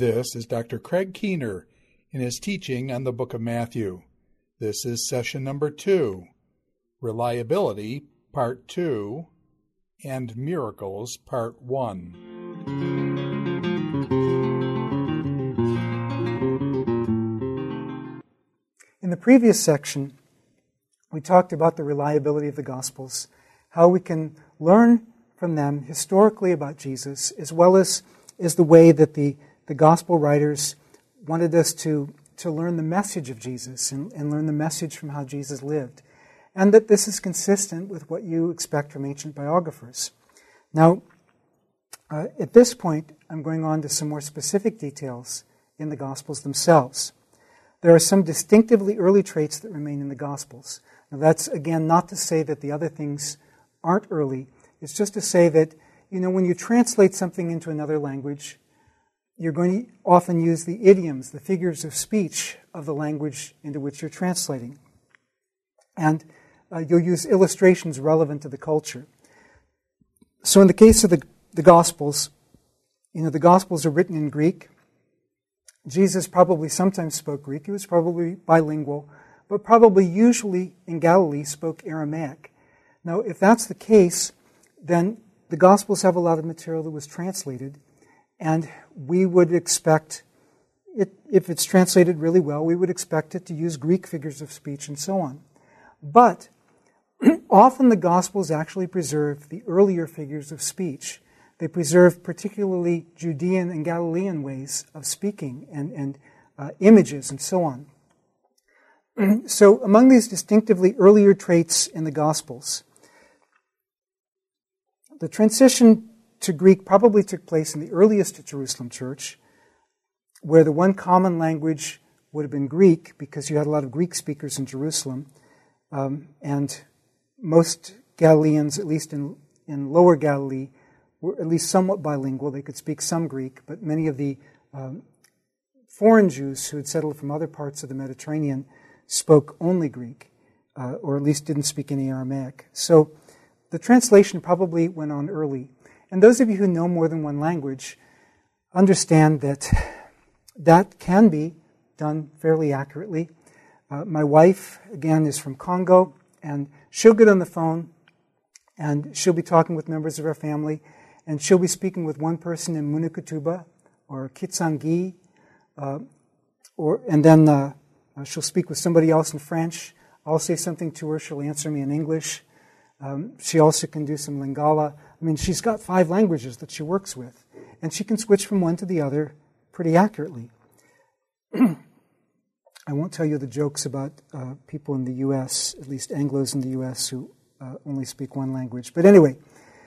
This is Dr. Craig Keener in his teaching on the book of Matthew. This is session number 2, Reliability, Part 2, and Miracles, Part 1. In the previous section, we talked about the reliability of the Gospels, how we can learn from them historically about Jesus, as well as the way that the Gospel writers wanted us to learn the message of Jesus and learn the message from how Jesus lived. And that this is consistent with what you expect from ancient biographers. Now, at this point, I'm going on to some more specific details in the Gospels themselves. There are some distinctively early traits that remain in the Gospels. Now, that's, again, not to say that the other things aren't early. It's just to say that, when you translate something into another language, you're going to often use the idioms, the figures of speech of the language into which you're translating. And you'll use illustrations relevant to the culture. So in the case of the Gospels, the Gospels are written in Greek. Jesus probably sometimes spoke Greek. He was probably bilingual, but probably usually in Galilee spoke Aramaic. Now, if that's the case, then the Gospels have a lot of material that was translated, and we would expect it, if it's translated really well, we would expect it to use Greek figures of speech and so on. But often the Gospels actually preserve the earlier figures of speech. They preserve particularly Judean and Galilean ways of speaking and images and so on. So among these distinctively earlier traits in the Gospels, the transition to Greek probably took place in the earliest Jerusalem church, where the one common language would have been Greek, because you had a lot of Greek speakers in Jerusalem, and most Galileans, at least in Lower Galilee, were at least somewhat bilingual. They could speak some Greek, but many of the foreign Jews who had settled from other parts of the Mediterranean spoke only Greek, or at least didn't speak any Aramaic. So the translation probably went on early. And those of you who know more than one language understand that that can be done fairly accurately. My wife, again, is from Congo, and she'll get on the phone, and she'll be talking with members of our family, and she'll be speaking with one person in Munukutuba or Kitsangi, and then she'll speak with somebody else in French. I'll say something to her, she'll answer me in English. She also can do some Lingala. She's got 5 languages that she works with, and she can switch from one to the other pretty accurately. I won't tell you the jokes about people in the U.S., at least Anglos in the U.S., who only speak one language. But anyway,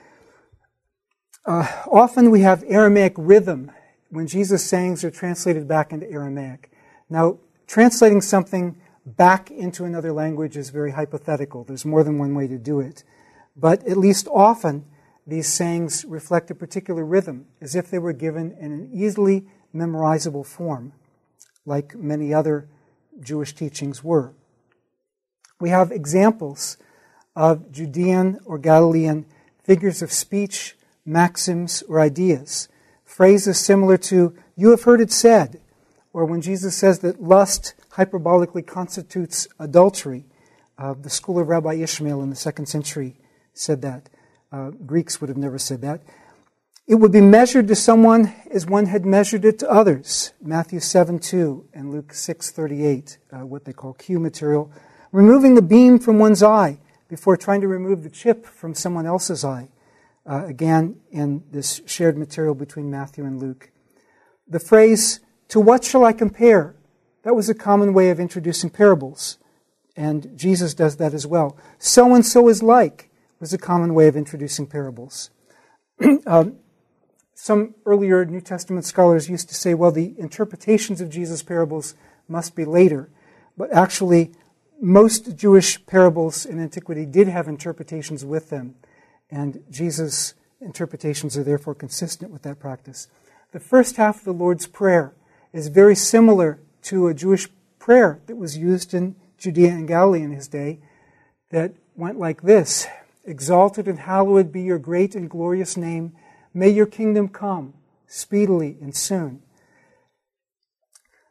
often we have Aramaic rhythm when Jesus' sayings are translated back into Aramaic. Now, translating something back into another language is very hypothetical. There's more than one way to do it. But at least often, these sayings reflect a particular rhythm, as if they were given in an easily memorizable form, like many other Jewish teachings were. We have examples of Judean or Galilean figures of speech, maxims, or ideas. Phrases similar to, "You have heard it said," or when Jesus says that lust hyperbolically constitutes adultery. The school of Rabbi Ishmael in the 2nd century said that. Greeks would have never said that. It would be measured to someone as one had measured it to others. Matthew 7:2 and Luke 6:38, what they call Q material. Removing the beam from one's eye before trying to remove the chip from someone else's eye. Again, in this shared material between Matthew and Luke. The phrase, "To what shall I compare?" That was a common way of introducing parables. And Jesus does that as well. "So-and-so is like" was a common way of introducing parables. Some earlier New Testament scholars used to say, well, the interpretations of Jesus' parables must be later. But actually, most Jewish parables in antiquity did have interpretations with them. And Jesus' interpretations are therefore consistent with that practice. The first half of the Lord's Prayer is very similar to a Jewish prayer that was used in Judea and Galilee in his day that went like this: "Exalted and hallowed be your great and glorious name. May your kingdom come speedily and soon."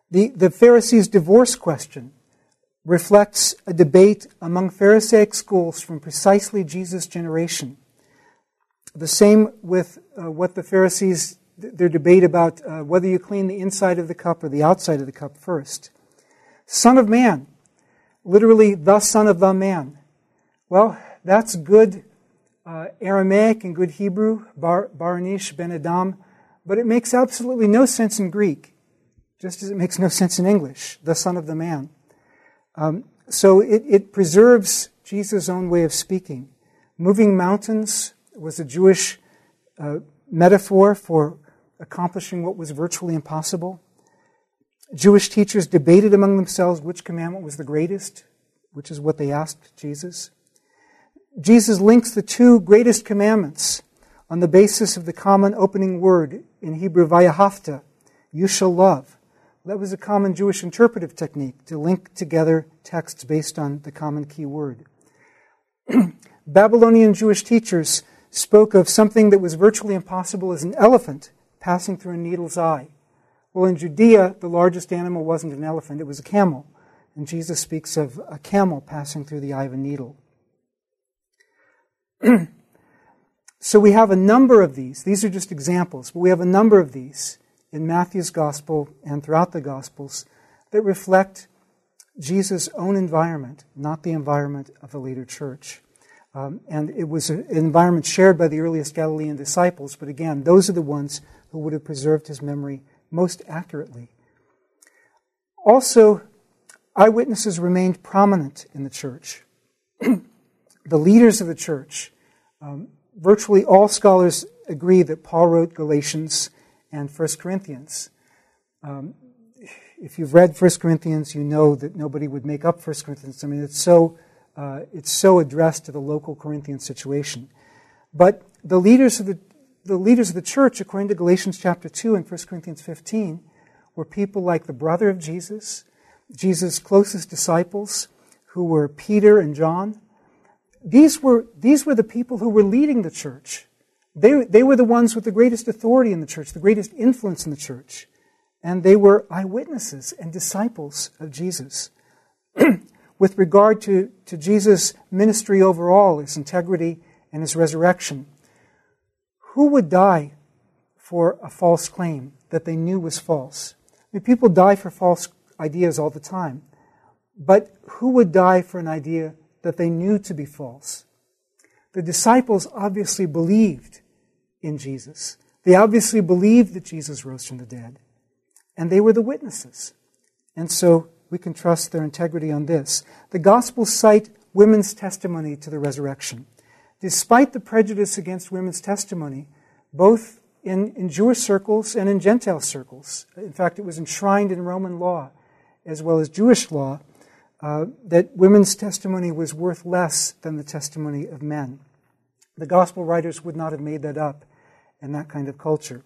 The Pharisees' divorce question reflects a debate among Pharisaic schools from precisely Jesus' generation. The same with what the Pharisees, their debate about whether you clean the inside of the cup or the outside of the cup first. Son of man, literally the son of the man. Well, that's good Aramaic and good Hebrew, Baranish ben Adam, but it makes absolutely no sense in Greek, just as it makes no sense in English, the son of the man. So it preserves Jesus' own way of speaking. Moving mountains was a Jewish metaphor for accomplishing what was virtually impossible. Jewish teachers debated among themselves which commandment was the greatest, which is what they asked Jesus. Jesus links the two greatest commandments on the basis of the common opening word in Hebrew, vayahavta, you shall love. That was a common Jewish interpretive technique, to link together texts based on the common key word. Babylonian Jewish teachers spoke of something that was virtually impossible as an elephant passing through a needle's eye. Well, in Judea, the largest animal wasn't an elephant, it was a camel. And Jesus speaks of a camel passing through the eye of a needle. So we have a number of these. These are just examples, but we have a number of these in Matthew's Gospel and throughout the Gospels that reflect Jesus' own environment, not the environment of the later church. And it was an environment shared by the earliest Galilean disciples, but again, those are the ones who would have preserved his memory most accurately. Also, eyewitnesses remained prominent in the church. The leaders of the church, virtually all scholars agree that Paul wrote Galatians and 1 Corinthians. If you've read 1 Corinthians, you know that nobody would make up 1 Corinthians. I mean, it's so addressed to the local Corinthian situation. But the leaders of the church, according to Galatians chapter 2 and 1 Corinthians 15, were people like the brother of Jesus, Jesus' closest disciples, who were Peter and John. These were the people who were leading the church. They were the ones with the greatest authority in the church, the greatest influence in the church. And they were eyewitnesses and disciples of Jesus. With regard to Jesus' ministry overall, his integrity and his resurrection, who would die for a false claim that they knew was false? I mean, people die for false ideas all the time. But who would die for an idea that they knew to be false? The disciples obviously believed in Jesus. They obviously believed that Jesus rose from the dead. And they were the witnesses. And so we can trust their integrity on this. The Gospels cite women's testimony to the resurrection. Despite the prejudice against women's testimony, both in Jewish circles and in Gentile circles, in fact, it was enshrined in Roman law as well as Jewish law, that women's testimony was worth less than the testimony of men. The Gospel writers would not have made that up in that kind of culture.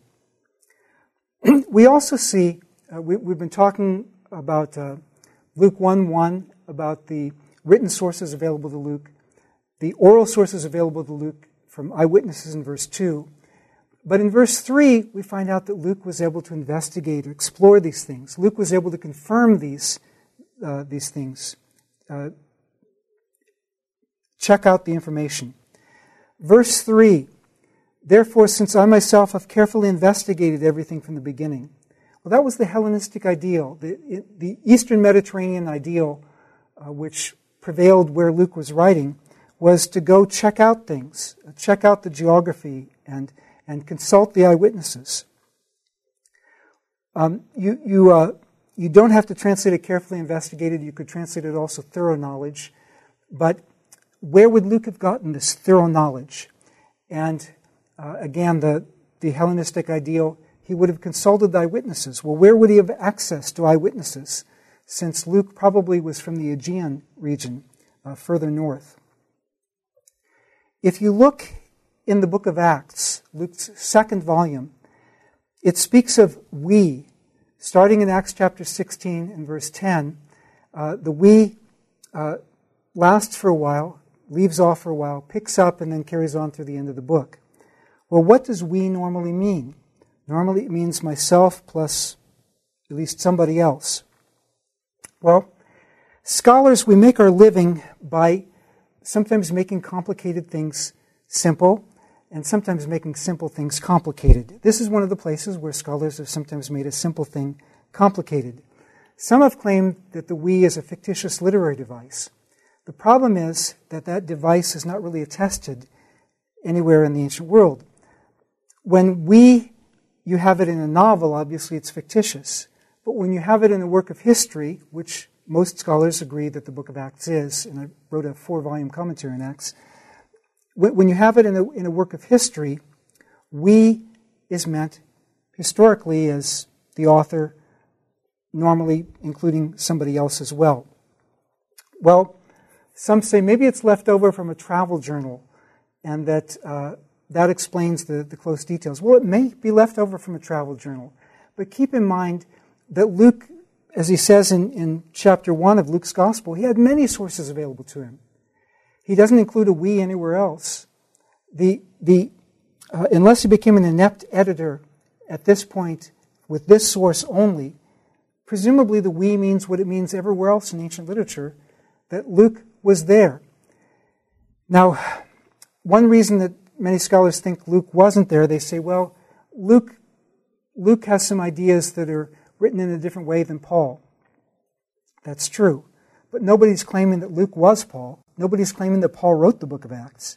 We also see, we've been talking about Luke 1:1, about the written sources available to Luke, the oral sources available to Luke from eyewitnesses in verse 2. But in verse 3, we find out that Luke was able to investigate or explore these things. Luke was able to confirm these things. Check out the information. Verse 3, therefore, since I myself have carefully investigated everything from the beginning. Well, that was the Hellenistic ideal, the Eastern Mediterranean ideal, which prevailed where Luke was writing, was to go check out things, check out the geography, and consult the eyewitnesses. You don't have to translate it carefully investigated. You could translate it also thorough knowledge. But where would Luke have gotten this thorough knowledge? And again, the Hellenistic ideal, he would have consulted the eyewitnesses. Well, where would he have access to eyewitnesses? Since Luke probably was from the Aegean region, further north. If you look in the book of Acts, Luke's second volume, it speaks of we. Starting in Acts chapter 16 and verse 10, the we lasts for a while, leaves off for a while, picks up, and then carries on through the end of the book. Well, what does we normally mean? Normally it means myself plus at least somebody else. Well, scholars, we make our living by sometimes making complicated things simple and sometimes making simple things complicated. This is one of the places where scholars have sometimes made a simple thing complicated. Some have claimed that the we is a fictitious literary device. The problem is that that device is not really attested anywhere in the ancient world. When you have it in a novel, obviously it's fictitious. But when you have it in a work of history, which most scholars agree that the book of Acts is, and I wrote a 4-volume commentary on Acts, when you have it in a work of history, we is meant historically as the author, normally including somebody else as well. Well, some say maybe it's left over from a travel journal, and that that explains the close details. Well, it may be left over from a travel journal, but keep in mind that Luke, as he says in chapter 1 of Luke's Gospel, he had many sources available to him. He doesn't include a we anywhere else. Unless he became an inept editor at this point with this source only, presumably the we means what it means everywhere else in ancient literature, that Luke was there. Now, one reason that many scholars think Luke wasn't there, they say, well, Luke has some ideas that are written in a different way than Paul. That's true. But nobody's claiming that Luke was Paul. Nobody's claiming that Paul wrote the book of Acts.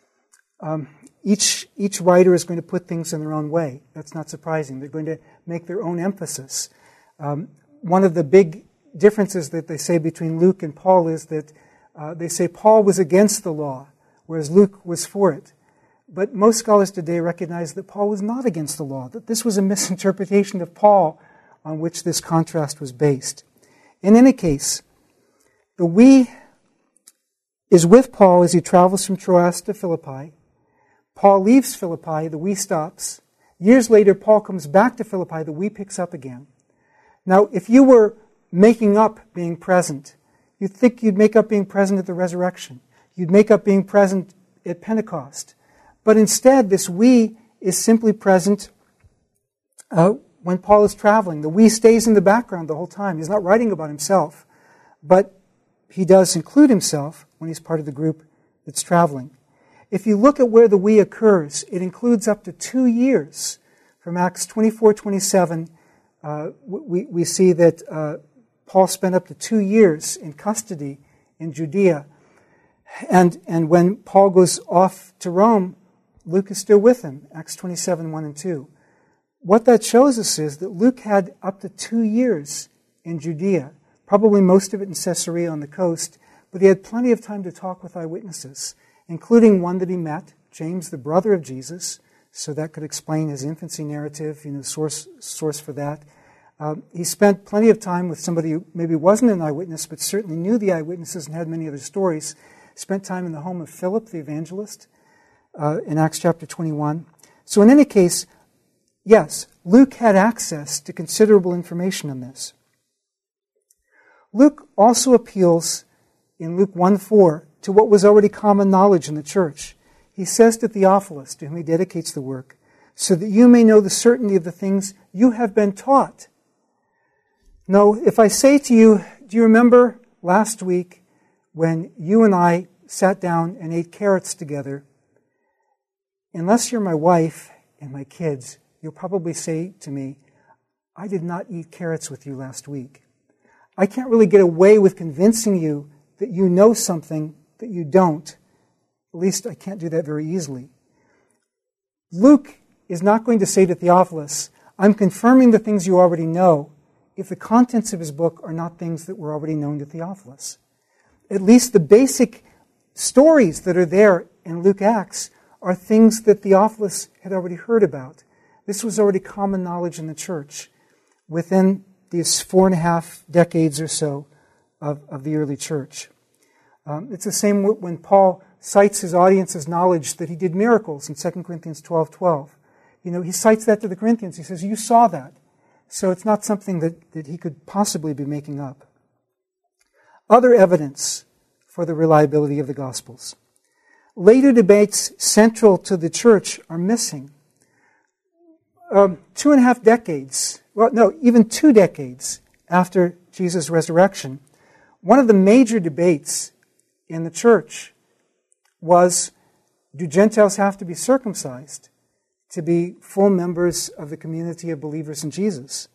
Each writer is going to put things in their own way. That's not surprising. They're going to make their own emphasis. One of the big differences that they say between Luke and Paul is that they say Paul was against the law, whereas Luke was for it. But most scholars today recognize that Paul was not against the law, that this was a misinterpretation of Paul on which this contrast was based. In any case, the we is with Paul as he travels from Troas to Philippi. Paul leaves Philippi, the we stops. Years later, Paul comes back to Philippi, the we picks up again. Now, if you were making up being present, you'd think you'd make up being present at the resurrection. You'd make up being present at Pentecost. But instead, this we is simply present when Paul is traveling. The we stays in the background the whole time. He's not writing about himself, but he does include himself when he's part of the group that's traveling. If you look at where the we occurs, it includes up to 2 years. From Acts 24-27, we see that Paul spent up to 2 years in custody in Judea. And when Paul goes off to Rome, Luke is still with him, Acts 27:1 and 2. What that shows us is that Luke had up to 2 years in Judea, probably most of it in Caesarea on the coast, but he had plenty of time to talk with eyewitnesses, including one that he met, James, the brother of Jesus, so that could explain his infancy narrative, source for that. He spent plenty of time with somebody who maybe wasn't an eyewitness, but certainly knew the eyewitnesses and had many other stories. Spent time in the home of Philip, the evangelist, in Acts chapter 21. So in any case, yes, Luke had access to considerable information on this. Luke also appeals in Luke 1:4 to what was already common knowledge in the church. He says to Theophilus, to whom he dedicates the work, so that you may know the certainty of the things you have been taught. No, if I say to you, do you remember last week when you and I sat down and ate carrots together? Unless you're my wife and my kids, you'll probably say to me, I did not eat carrots with you last week. I can't really get away with convincing you that you know something that you don't. At least I can't do that very easily. Luke is not going to say to Theophilus, I'm confirming the things you already know, if the contents of his book are not things that were already known to Theophilus. At least the basic stories that are there in Luke Acts are things that Theophilus had already heard about. This was already common knowledge in the church within these 4.5 decades or so of the early church. It's the same when Paul cites his audience's knowledge that he did miracles in 2 Corinthians 12:12. He cites that to the Corinthians. He says, you saw that. So it's not something that he could possibly be making up. Other evidence for the reliability of the Gospels. Later debates central to the church are missing. 2.5 decades, even 2 decades after Jesus' resurrection, one of the major debates in the church was, do Gentiles have to be circumcised to be full members of the community of believers in Jesus?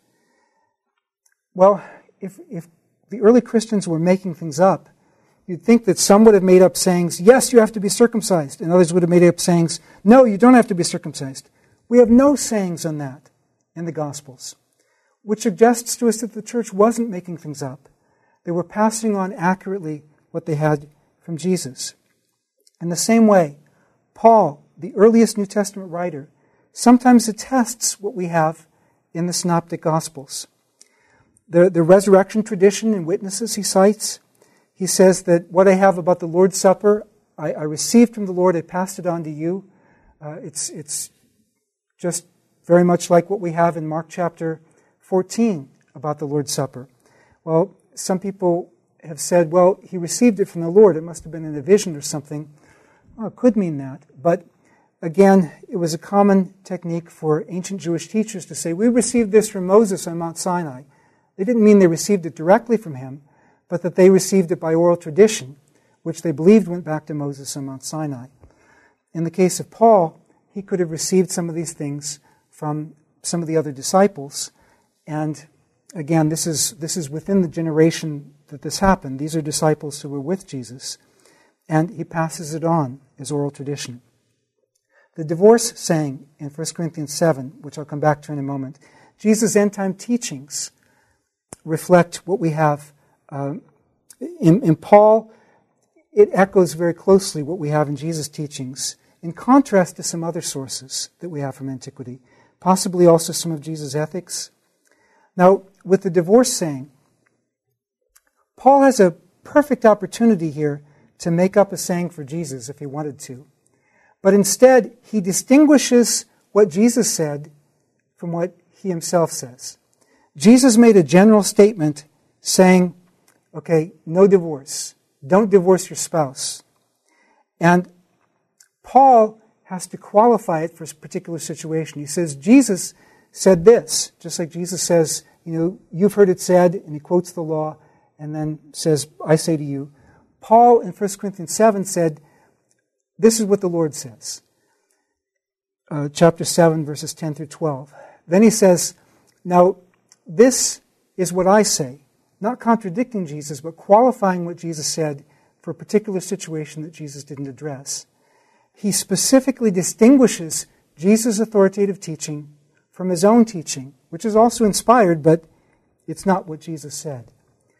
Well, if the early Christians were making things up, you'd think that some would have made up sayings, yes, you have to be circumcised, and others would have made up sayings, no, you don't have to be circumcised. We have no sayings on that in the Gospels, which suggests to us that the church wasn't making things up. They were passing on accurately what they had from Jesus. In the same way, Paul, the earliest New Testament writer, sometimes attests what we have in the Synoptic Gospels. The resurrection tradition and witnesses he cites, he says that what I have about the Lord's Supper, I received from the Lord, I passed it on to you. It's just very much like what we have in Mark chapter 14 about the Lord's Supper. Well, some people have said, well, he received it from the Lord. It must have been in a vision or something. Well, it could mean that. But again, it was a common technique for ancient Jewish teachers to say, we received this from Moses on Mount Sinai. They didn't mean they received it directly from him, but that they received it by oral tradition, which they believed went back to Moses on Mount Sinai. In the case of Paul, he could have received some of these things from some of the other disciples. And again, this is within the generation that this happened. These are disciples who were with Jesus. And he passes it on as oral tradition. The divorce saying in 1 Corinthians 7, which I'll come back to in a moment, Jesus' end-time teachings reflect what we have in Paul. It echoes very closely what we have in Jesus' teachings, in contrast to some other sources that we have from antiquity, possibly also some of Jesus' ethics. Now, with the divorce saying, Paul has a perfect opportunity here to make up a saying for Jesus if he wanted to. But instead, he distinguishes what Jesus said from what he himself says. Jesus made a general statement saying, okay, no divorce. Don't divorce your spouse. And Paul has to qualify it for a particular situation. He says, Jesus said this, just like Jesus says, you've heard it said, and he quotes the law, and then says, I say to you. Paul in 1 Corinthians 7 said, this is what the Lord says. Chapter 7, verses 10 through 12. Then he says, now, this is what I say, not contradicting Jesus, but qualifying what Jesus said for a particular situation that Jesus didn't address. He specifically distinguishes Jesus' authoritative teaching from his own teaching, which is also inspired, but it's not what Jesus said.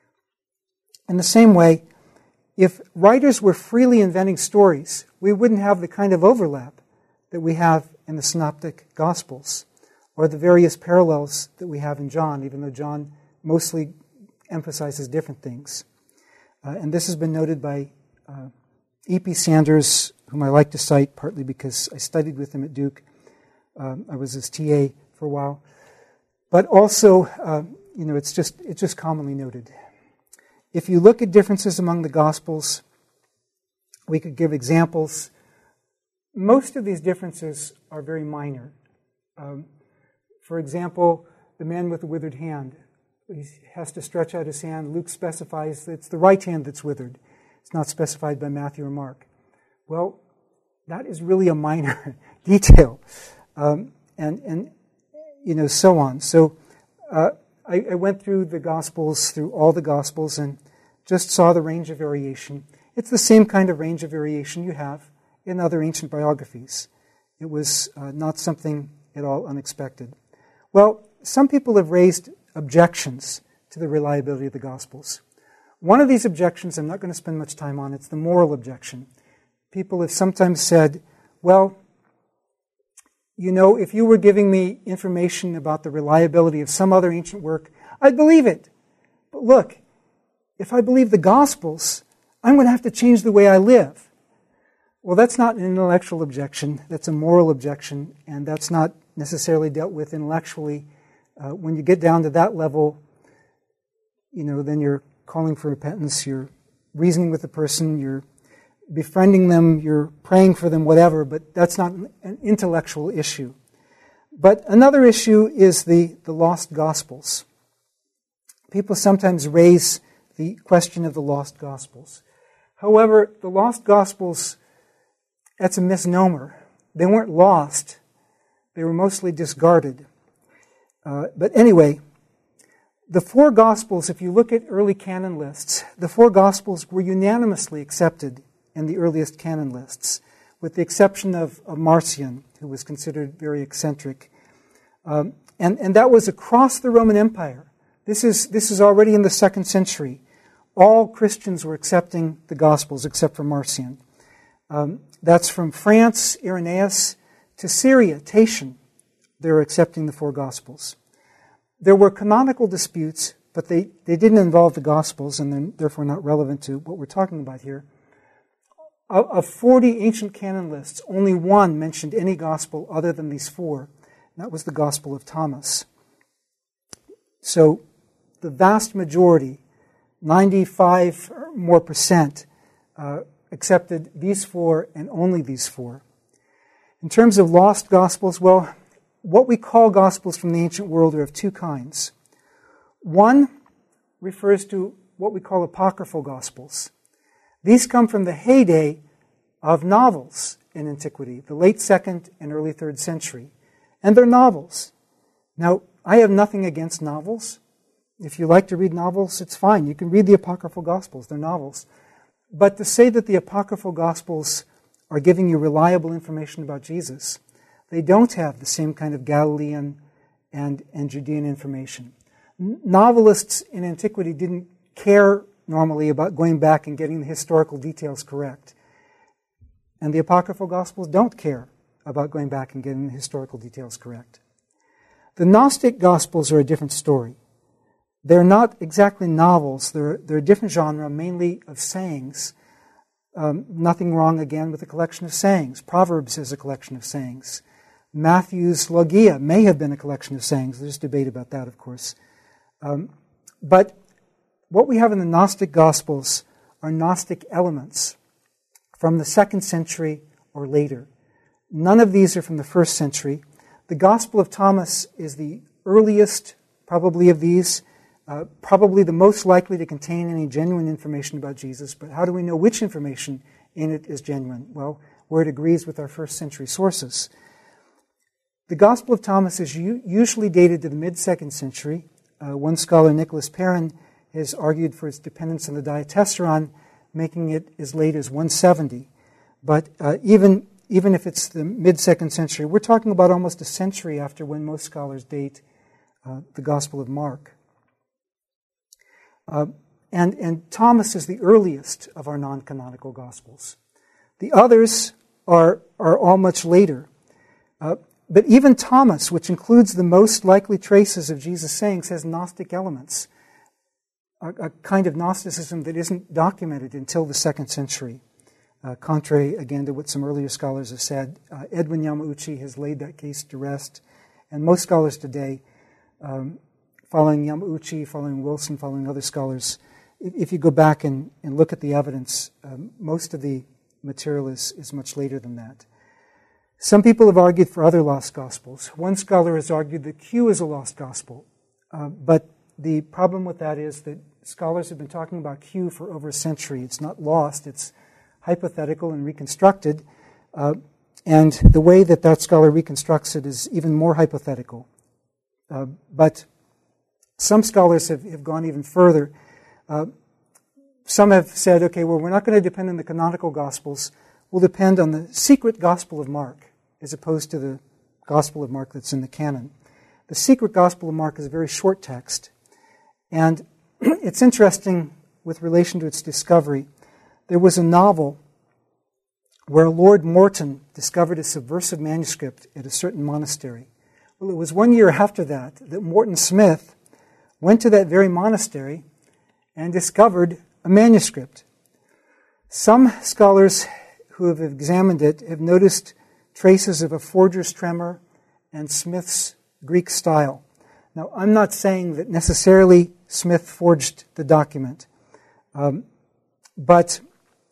In the same way, if writers were freely inventing stories, we wouldn't have the kind of overlap that we have in the Synoptic Gospels, or the various parallels that we have in John, even though John mostly emphasizes different things. And this has been noted by E.P. Sanders, whom I like to cite, partly because I studied with him at Duke. I was his TA for a while. But also, it's just commonly noted. If you look at differences among the Gospels, we could give examples. Most of these differences are very minor. For example, the man with the withered hand. He has to stretch out his hand. Luke specifies that it's the right hand that's withered. It's not specified by Matthew or Mark. Well, that is really a minor detail. And so on. So I went through the Gospels, through all the Gospels, and just saw the range of variation. It's the same kind of range of variation you have in other ancient biographies. It was not something at all unexpected. Well, some people have raised objections to the reliability of the Gospels. One of these objections I'm not going to spend much time on. It's the moral objection. People have sometimes said, well, if you were giving me information about the reliability of some other ancient work, I'd believe it. But look, if I believe the Gospels, I'm going to have to change the way I live. Well, that's not an intellectual objection. That's a moral objection, and that's not necessarily dealt with intellectually. When you get down to that level, then you're calling for repentance, you're reasoning with the person, you're befriending them, you're praying for them, whatever, but that's not an intellectual issue. But another issue is the lost Gospels. People sometimes raise the question of the lost Gospels. However, the lost Gospels, that's a misnomer. They weren't lost. They were mostly discarded. But anyway, the four Gospels, if you look at early canon lists, the four Gospels were unanimously accepted in the earliest canon lists, with the exception of Marcion, who was considered very eccentric. And that was across the Roman Empire. This is already in the 2nd century. All Christians were accepting the Gospels except for Marcion. That's from France, Irenaeus, to Syria, Tatian. They were accepting the four Gospels. There were canonical disputes, but they didn't involve the Gospels, and they're therefore not relevant to what we're talking about here. Of 40 ancient canon lists, only one mentioned any Gospel other than these four. And that was the Gospel of Thomas. So the vast majority, 95 or more percent, accepted these four and only these four. In terms of lost Gospels, well, what we call Gospels from the ancient world are of two kinds. One refers to what we call apocryphal Gospels. These come from the heyday of novels in antiquity, the late 2nd and early 3rd century. And they're novels. Now, I have nothing against novels. If you like to read novels, it's fine. You can read the apocryphal Gospels. They're novels. But to say that the apocryphal Gospels are giving you reliable information about Jesus, they don't have the same kind of Galilean and Judean information. Novelists in antiquity didn't care normally about going back and getting the historical details correct. And the apocryphal Gospels don't care about going back and getting the historical details correct. The Gnostic Gospels are a different story. They're not exactly novels. They're a different genre, mainly of sayings. Nothing wrong, again, with a collection of sayings. Proverbs is a collection of sayings. Matthew's Logia may have been a collection of sayings. There's debate about that, of course. But what we have in the Gnostic Gospels are Gnostic elements from the 2nd century or later. None of these are from the 1st century. The Gospel of Thomas is the earliest, probably, of these, probably the most likely to contain any genuine information about Jesus. But how do we know which information in it is genuine? Well, where it agrees with our 1st century sources. The Gospel of Thomas is usually dated to the mid-2nd century. One scholar, Nicholas Perrin, has argued for its dependence on the Diatessaron, making it as late as 170. But even if it's the mid-2nd century, we're talking about almost a century after when most scholars date the Gospel of Mark. And Thomas is the earliest of our non-canonical Gospels. The others are all much later. But even Thomas, which includes the most likely traces of Jesus' sayings, has Gnostic elements, a kind of Gnosticism that isn't documented until the 2nd century. Contrary, again, to what some earlier scholars have said, Edwin Yamauchi has laid that case to rest. And most scholars today, following Yamauchi, following Wilson, following other scholars, if you go back and look at the evidence, most of the material is much later than that. Some people have argued for other lost Gospels. One scholar has argued that Q is a lost Gospel. But the problem with that is that scholars have been talking about Q for over a century. It's not lost, it's hypothetical and reconstructed. And the way that scholar reconstructs it is even more hypothetical. But some scholars have gone even further. Some have said, okay, well, we're not going to depend on the canonical Gospels. We'll depend on the secret Gospel of Mark, as opposed to the Gospel of Mark that's in the canon. The secret Gospel of Mark is a very short text. And it's interesting with relation to its discovery. There was a novel where Lord Morton discovered a subversive manuscript at a certain monastery. Well, it was 1 year after that Morton Smith went to that very monastery and discovered a manuscript. Some scholars who have examined it have noticed traces of a forger's tremor and Smith's Greek style. Now, I'm not saying that necessarily Smith forged the document, but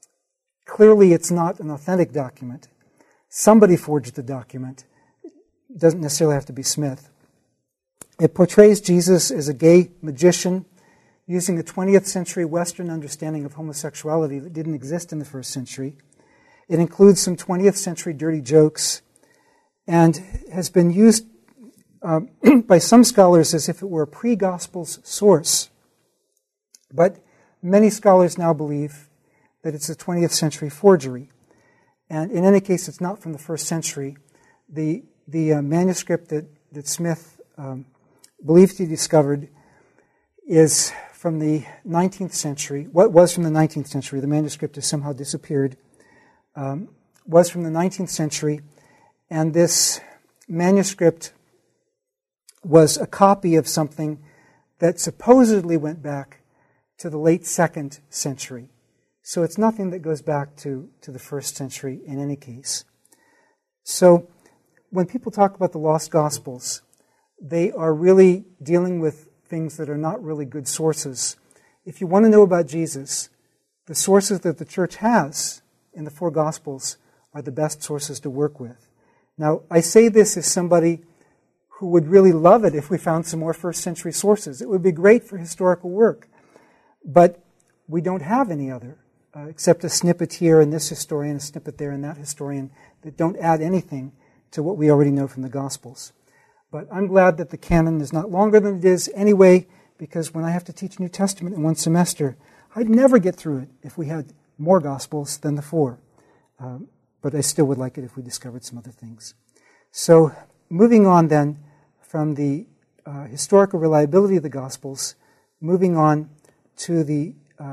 clearly it's not an authentic document. Somebody forged the document. doesn't necessarily have to be Smith. It portrays Jesus as a gay magician using a 20th century Western understanding of homosexuality that didn't exist in the first century. It includes some 20th century dirty jokes and has been used by some scholars as if it were a pre-Gospels source. But many scholars now believe that it's a 20th century forgery. And in any case, it's not from the first century. The manuscript that Smith believed he discovered is from the 19th century. What was from the 19th century? The manuscript has somehow disappeared. Was from the 19th century. And this manuscript was a copy of something that supposedly went back to the late 2nd century. So it's nothing that goes back to the 1st century in any case. So when people talk about the lost Gospels, they are really dealing with things that are not really good sources. If you want to know about Jesus, the sources that the church has in the 4 Gospels are the best sources to work with. Now, I say this as somebody who would really love it if we found some more 1st century sources. It would be great for historical work. But we don't have any other, except a snippet here in this historian, a snippet there in that historian, that don't add anything to what we already know from the Gospels. But I'm glad that the canon is not longer than it is anyway, because when I have to teach New Testament in one semester, I'd never get through it if we had more Gospels than the 4. But I still would like it if we discovered some other things. So moving on then from the historical reliability of the Gospels, moving on to the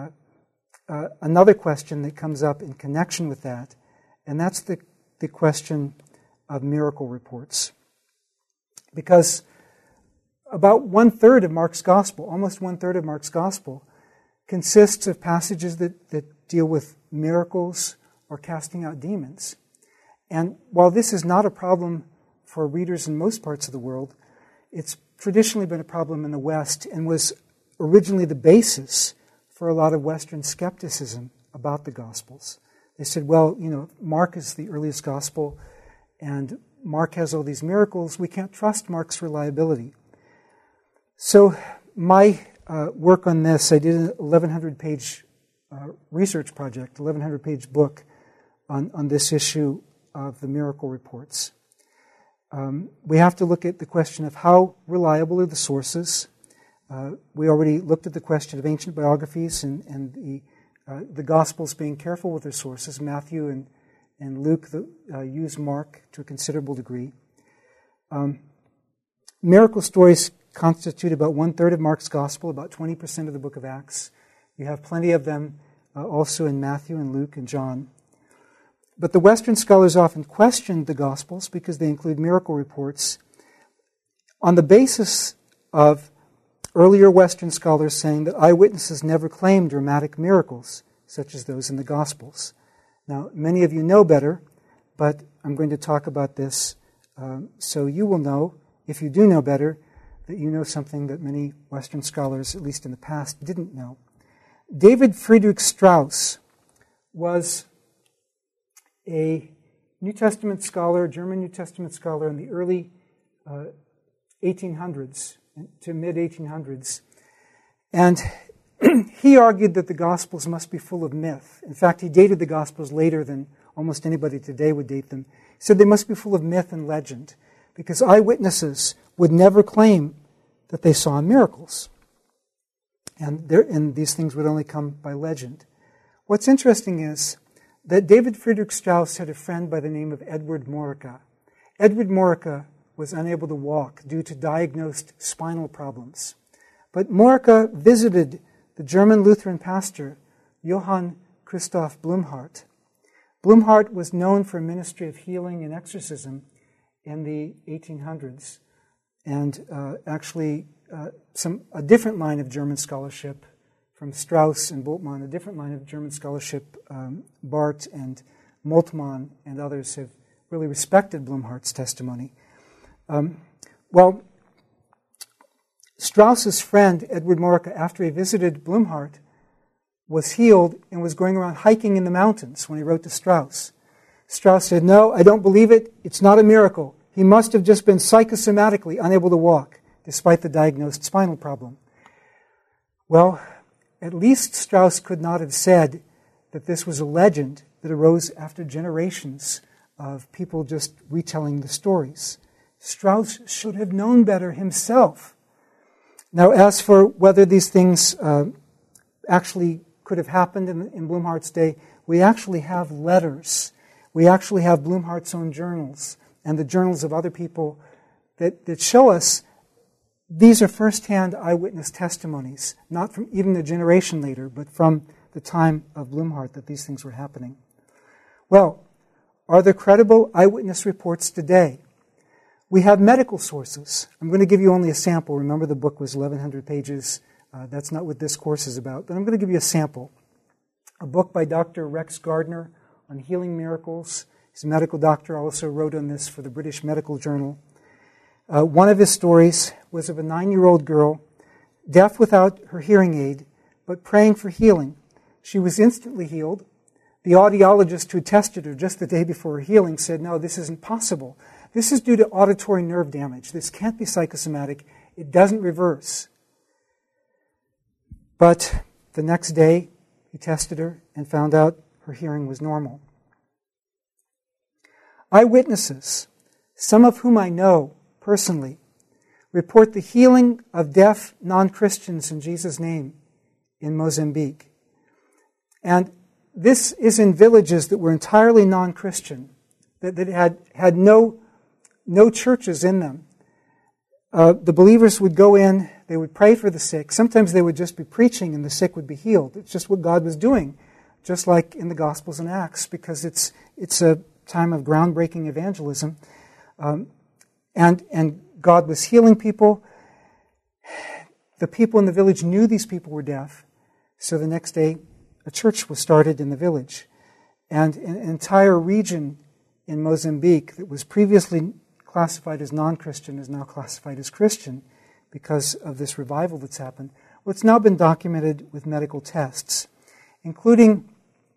another question that comes up in connection with that, and that's the question of miracle reports. Because about 1/3 of Mark's Gospel, almost 1/3 of Mark's Gospel, consists of passages that deal with miracles or casting out demons. And while this is not a problem for readers in most parts of the world, it's traditionally been a problem in the West and was originally the basis for a lot of Western skepticism about the Gospels. They said, well, Mark is the earliest Gospel, and Mark has all these miracles. We can't trust Mark's reliability. So my work on this, I did an 1,100-page research project, 1,100-page book on this issue of the miracle reports. We have to look at the question of how reliable are the sources. We already looked at the question of ancient biographies and the Gospels being careful with their sources. Matthew and Luke use Mark to a considerable degree. Miracle stories constitute about 1/3 of Mark's Gospel, about 20% of the book of Acts. You have plenty of them also in Matthew and Luke and John. But the Western scholars often questioned the Gospels because they include miracle reports on the basis of earlier Western scholars saying that eyewitnesses never claimed dramatic miracles, such as those in the Gospels. Now, many of you know better, but I'm going to talk about this so you will know, if you do know better, that you know something that many Western scholars, at least in the past, didn't know. David Friedrich Strauss was a New Testament scholar, German New Testament scholar in the early 1800s to mid-1800s. And he argued that the Gospels must be full of myth. In fact, he dated the Gospels later than almost anybody today would date them. He said they must be full of myth and legend because eyewitnesses would never claim that they saw miracles. And these things would only come by legend. What's interesting is that David Friedrich Strauss had a friend by the name of Edward Morica. Edward Morica was unable to walk due to diagnosed spinal problems. But Morica visited the German Lutheran pastor, Johann Christoph Blumhardt. Blumhardt was known for a ministry of healing and exorcism in the 1800s, and actually a different line of German scholarship from Strauss and Bultmann, a different line of German scholarship, Barth and Moltmann and others have really respected Blumhardt's testimony. Strauss's friend, Edward Morica, after he visited Blumhardt, was healed and was going around hiking in the mountains when he wrote to Strauss. Strauss said, "No, I don't believe it. It's not a miracle. He must have just been psychosomatically unable to walk, despite the diagnosed spinal problem. Well, at least Strauss could not have said that this was a legend that arose after generations of people just retelling the stories. Strauss should have known better himself. Now, as for whether these things actually could have happened in Blumhardt's day, we actually have letters. We actually have Blumhardt's own journals and the journals of other people that show us these are first-hand eyewitness testimonies, not from even a generation later, but from the time of Blumhardt that these things were happening. Well, are there credible eyewitness reports today? We have medical sources. I'm going to give you only a sample. Remember, the book was 1,100 pages. That's not what this course is about. But I'm going to give you a sample. A book by Dr. Rex Gardner on healing miracles. He's a medical doctor, also wrote on this for the British Medical Journal. One of his stories was of a 9-year-old girl, deaf without her hearing aid, but praying for healing. She was instantly healed. The audiologist who tested her just the day before her healing said, no, this isn't possible. This is due to auditory nerve damage. This can't be psychosomatic. It doesn't reverse. But the next day, he tested her and found out her hearing was normal. Eyewitnesses, some of whom I know personally, report the healing of deaf non-Christians in Jesus' name in Mozambique. And this is in villages that were entirely non-Christian, that had no churches in them. The believers would go in, they would pray for the sick. Sometimes they would just be preaching and the sick would be healed. It's just what God was doing, just like in the Gospels and Acts, because it's a time of groundbreaking evangelism. And God was healing people. The people in the village knew these people were deaf, so the next day a church was started in the village. And an entire region in Mozambique that was previously classified as non-Christian is now classified as Christian because of this revival that's happened. Well, it's now been documented with medical tests, including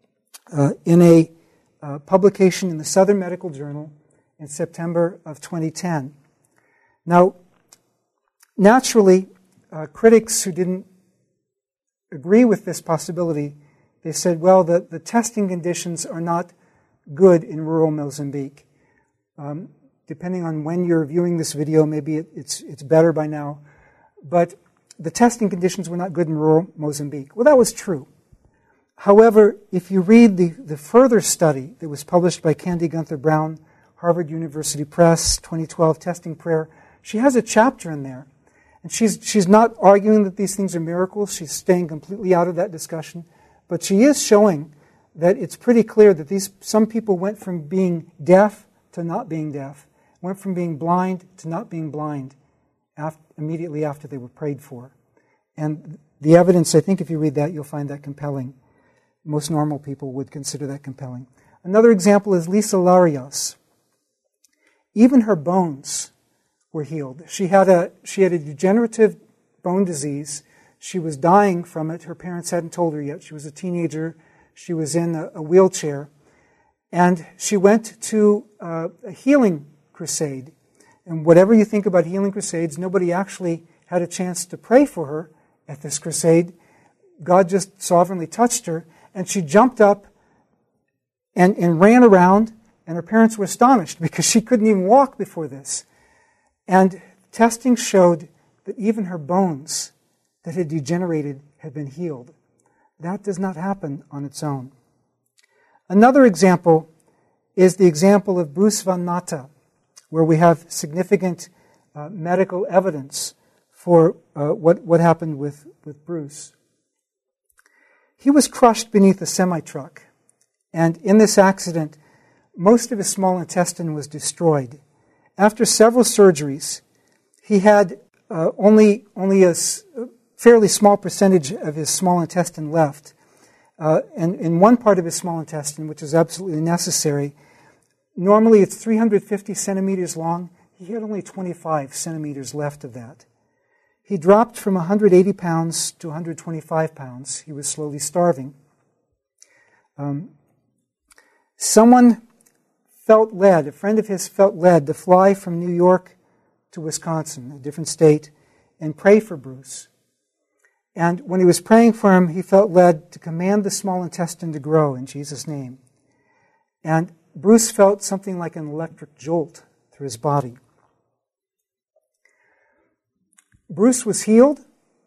in a publication in the Southern Medical Journal in September of 2010. Now, naturally, critics who didn't agree with this possibility, they said, well, the testing conditions are not good in rural Mozambique. Depending on when you're viewing this video, maybe it's better by now. But the testing conditions were not good in rural Mozambique. Well, that was true. However, if you read the further study that was published by Candy Gunther Brown, Harvard University Press, 2012 Testing Prayer, she has a chapter in there. And she's not arguing that these things are miracles. She's staying completely out of that discussion. But she is showing that it's pretty clear that some people went from being deaf to not being deaf, went from being blind to not being blind immediately after they were prayed for. And the evidence, I think if you read that, you'll find that compelling. Most normal people would consider that compelling. Another example is Lisa Larios. Even her bones were healed. She had a degenerative bone disease. She was dying from it. Her parents hadn't told her yet. She was a teenager. She was in a wheelchair. And she went to a healing crusade. And whatever you think about healing crusades, nobody actually had a chance to pray for her at this crusade. God just sovereignly touched her, and she jumped up and ran around, and her parents were astonished because she couldn't even walk before this. And testing showed that even her bones that had degenerated had been healed. That does not happen on its own. Another example is the example of Bruce Van Natta, where we have significant medical evidence for what happened with Bruce. He was crushed beneath a semi-truck, and in this accident, most of his small intestine was destroyed. After several surgeries, he had only a fairly small percentage of his small intestine left. And in one part of his small intestine, which is absolutely necessary, normally it's 350 centimeters long. He had only 25 centimeters left of that. He dropped from 180 pounds to 125 pounds. He was slowly starving. Someone a friend of his felt led to fly from New York to Wisconsin, a different state, and pray for Bruce. And when he was praying for him, he felt led to command the small intestine to grow in Jesus' name. And Bruce felt something like an electric jolt through his body. Bruce was healed.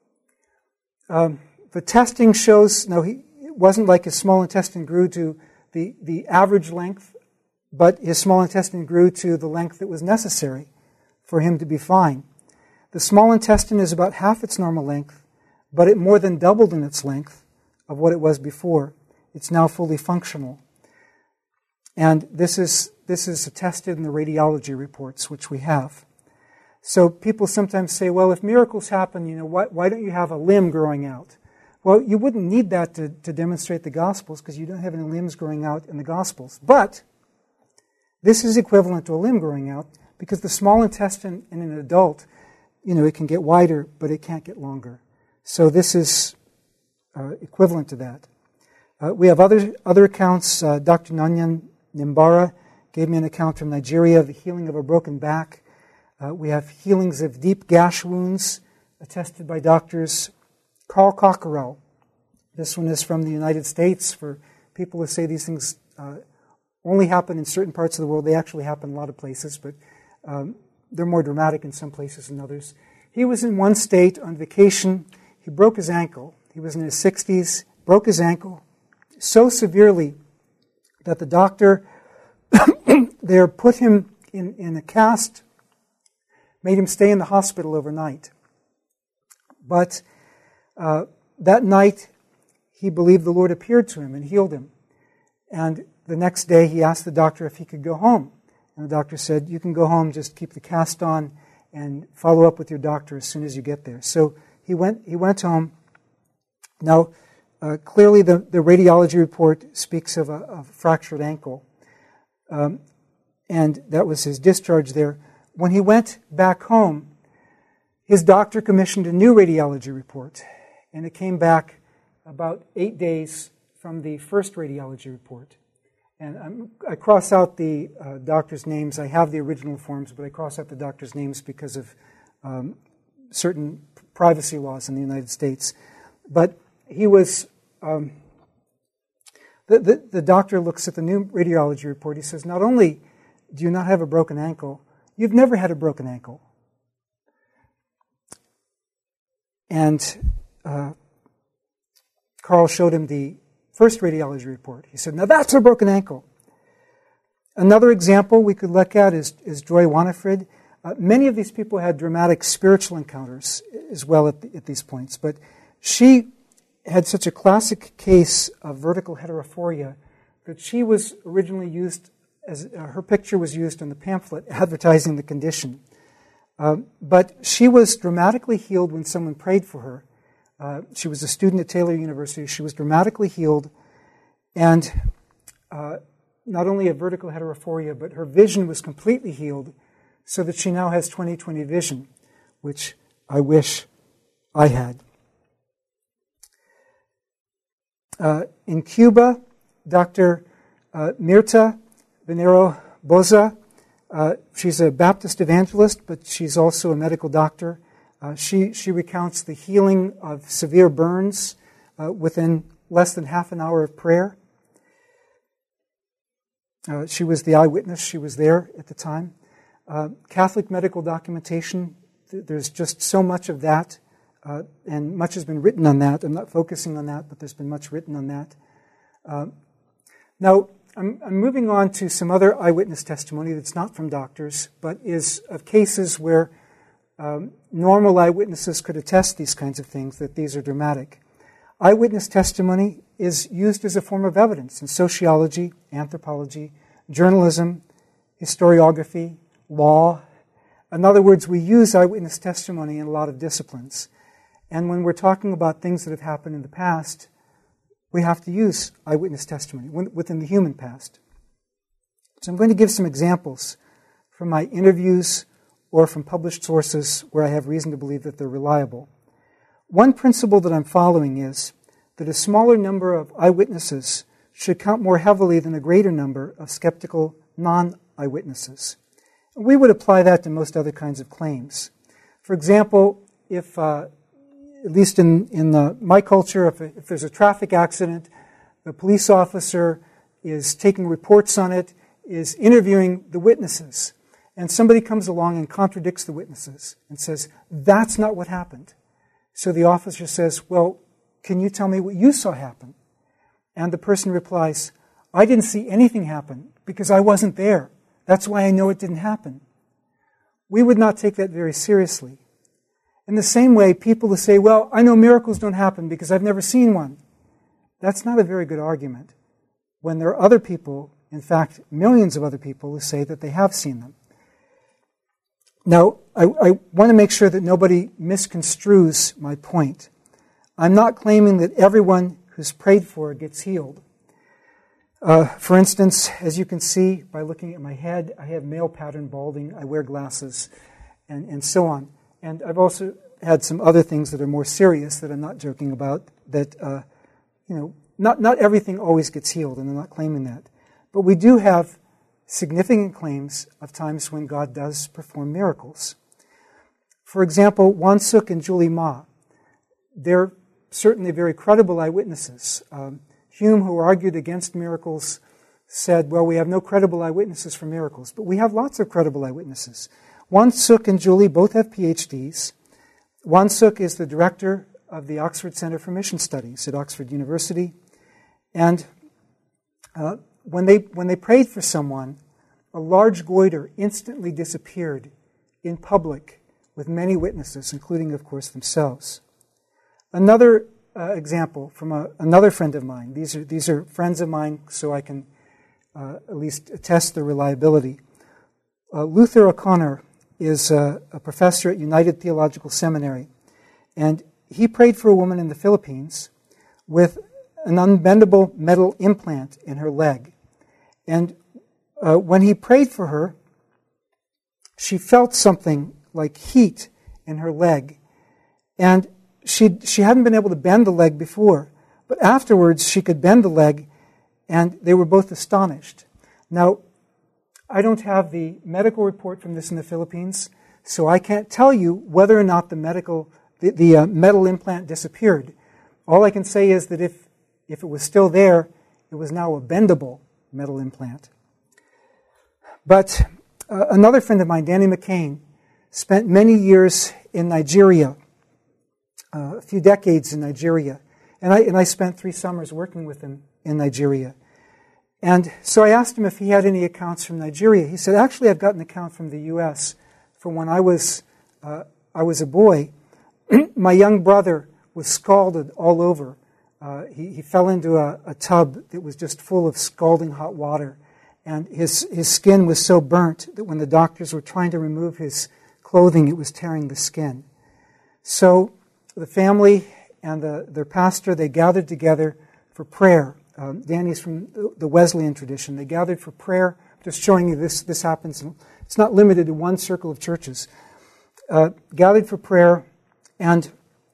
The testing shows, it wasn't like his small intestine grew to the average length, but his small intestine grew to the length that was necessary for him to be fine. The small intestine is about half its normal length, but it more than doubled in its length of what it was before. It's now fully functional. And this is attested in the radiology reports, which we have. So people sometimes say, well, if miracles happen, why don't you have a limb growing out? Well, you wouldn't need that to demonstrate the Gospels because you don't have any limbs growing out in the Gospels. But this is equivalent to a limb growing out because the small intestine in an adult, it can get wider, but it can't get longer. So this is equivalent to that. We have other accounts. Dr. Nanyan Nimbara gave me an account from Nigeria of the healing of a broken back. We have healings of deep gash wounds attested by doctors. Carl Cockerell. This one is from the United States. For people who say these things only happen in certain parts of the world, they actually happen in a lot of places, but they're more dramatic in some places than others. He was in one state on vacation. He broke his ankle. He was in his 60s, broke his ankle so severely that the doctor there put him in a cast, made him stay in the hospital overnight. But that night, he believed the Lord appeared to him and healed him. And the next day, he asked the doctor if he could go home. And the doctor said, you can go home, just keep the cast on and follow up with your doctor as soon as you get there. So he went home. Now, clearly the radiology report speaks of a fractured ankle. And that was his discharge there. When he went back home, his doctor commissioned a new radiology report, and it came back about 8 days from the first radiology report. And I cross out the doctors' names. I have the original forms, but I cross out the doctors' names because of certain privacy laws in the United States. But he was... The doctor looks at the new radiology report. He says, not only do you not have a broken ankle, you've never had a broken ankle. And Carl showed him the first radiology report. He said, now that's a broken ankle. Another example we could look at is Joy Wanifred. Many of these people had dramatic spiritual encounters as well at these points, but she had such a classic case of vertical heterophoria that she was originally used as her picture was used in the pamphlet advertising the condition. But she was dramatically healed when someone prayed for her. She was a student at Taylor University. She was dramatically healed, and not only of vertical heterophoria, but her vision was completely healed, so that she now has 20/20 vision, which I wish I had. In Cuba, Dr. Mirta Venero Boza, she's a Baptist evangelist, but she's also a medical doctor. She recounts the healing of severe burns within less than half an hour of prayer. She was the eyewitness. She was there at the time. Catholic medical documentation, there's just so much of that. And much has been written on that. I'm not focusing on that, but there's been much written on that. Now, I'm moving on to some other eyewitness testimony that's not from doctors, but is of cases where normal eyewitnesses could attest these kinds of things, that these are dramatic. Eyewitness testimony is used as a form of evidence in sociology, anthropology, journalism, historiography, law. In other words, we use eyewitness testimony in a lot of disciplines. And when we're talking about things that have happened in the past, we have to use eyewitness testimony within the human past. So I'm going to give some examples from my interviews or from published sources where I have reason to believe that they're reliable. One principle that I'm following is that a smaller number of eyewitnesses should count more heavily than a greater number of skeptical non-eyewitnesses. We would apply that to most other kinds of claims. For example, if, at least in my culture, if there's a traffic accident, the police officer is taking reports on it, is interviewing the witnesses, and somebody comes along and contradicts the witnesses and says, that's not what happened. So the officer says, well, can you tell me what you saw happen? And the person replies, I didn't see anything happen because I wasn't there. That's why I know it didn't happen. We would not take that very seriously. In the same way, people who say, well, I know miracles don't happen because I've never seen one. That's not a very good argument when there are other people, in fact, millions of other people who say that they have seen them. Now, I want to make sure that nobody misconstrues my point. I'm not claiming that everyone who's prayed for gets healed. For instance, as you can see by looking at my head, I have male pattern balding, I wear glasses, and so on. And I've also had some other things that are more serious that I'm not joking about, that, not everything always gets healed, and I'm not claiming that. But we do have significant claims of times when God does perform miracles. For example, Wansuk and Julie Ma, they're certainly very credible eyewitnesses. Hume, who argued against miracles, said, well, we have no credible eyewitnesses for miracles, but we have lots of credible eyewitnesses. Wansuk and Julie both have PhDs. Wansuk is the director of the Oxford Center for Mission Studies at Oxford University. And when they prayed for someone, a large goiter instantly disappeared in public with many witnesses, including, of course, themselves. Another example from another friend of mine. These are friends of mine, so I can at least attest their reliability. Luther O'Connor is a professor at United Theological Seminary, and he prayed for a woman in the Philippines with an unbendable metal implant in her leg. And when he prayed for her, she felt something like heat in her leg. And she hadn't been able to bend the leg before, but afterwards she could bend the leg, and they were both astonished. Now, I don't have the medical report from this in the Philippines, so I can't tell you whether or not the metal implant disappeared. All I can say is that if it was still there, it was now a bendable metal implant. But another friend of mine, Danny McCain, spent many years in Nigeria, a few decades in Nigeria, and I spent 3 summers working with him in Nigeria. And so I asked him if he had any accounts from Nigeria. He said, actually, I've got an account from the U.S. from when I was a boy. My young brother was scalded all over. He fell into a tub that was just full of scalding hot water. And his skin was so burnt that when the doctors were trying to remove his clothing, it was tearing the skin. So the family and their pastor, they gathered together for prayer. Danny's from the Wesleyan tradition. They gathered for prayer, just showing you this happens. It's not limited to one circle of churches. Gathered for prayer, and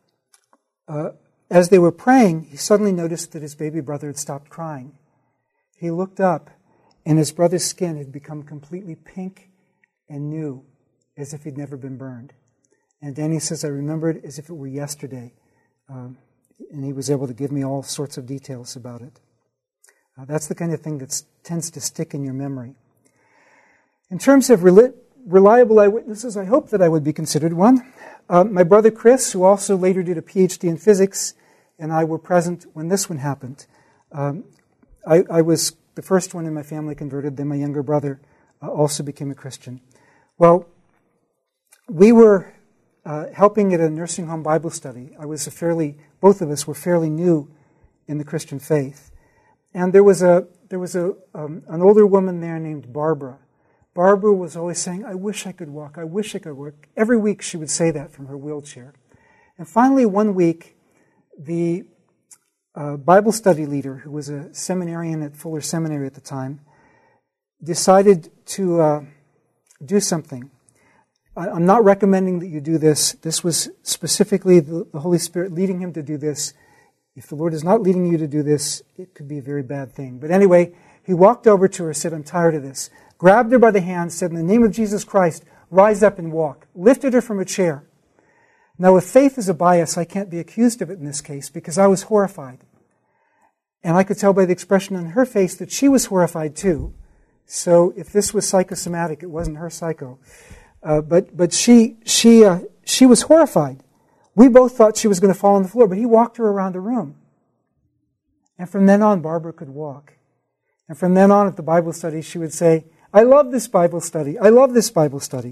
as they were praying, he suddenly noticed that his baby brother had stopped crying. He looked up, and his brother's skin had become completely pink and new, as if he'd never been burned. And Danny says, I remember it as if it were yesterday. And he was able to give me all sorts of details about it. That's the kind of thing that tends to stick in your memory. In terms of reliable eyewitnesses, I hope that I would be considered one. My brother Chris, who also later did a PhD in physics, and I were present when this one happened. I was the first one in my family converted, then my younger brother also became a Christian. Well, we were helping at a nursing home Bible study. Both of us were fairly new in the Christian faith. And there was an older woman there named Barbara. Barbara was always saying, I wish I could walk, I wish I could walk. Every week she would say that from her wheelchair. And finally one week, the Bible study leader, who was a seminarian at Fuller Seminary at the time, decided to do something. I'm not recommending that you do this. This was specifically the Holy Spirit leading him to do this. If the Lord is not leading you to do this, it could be a very bad thing. But anyway, he walked over to her and said, I'm tired of this. grabbed her by the hand, said, "In the name of Jesus Christ, rise up and walk." Lifted her from a chair. Now, if faith is a bias, I can't be accused of it in this case because I was horrified. And I could tell by the expression on her face that she was horrified too. So if this was psychosomatic, it wasn't her psycho. But she was horrified. We both thought she was going to fall on the floor, but he walked her around the room. And from then on, Barbara could walk. And from then on at the Bible study, she would say, "I love this Bible study. I love this Bible study."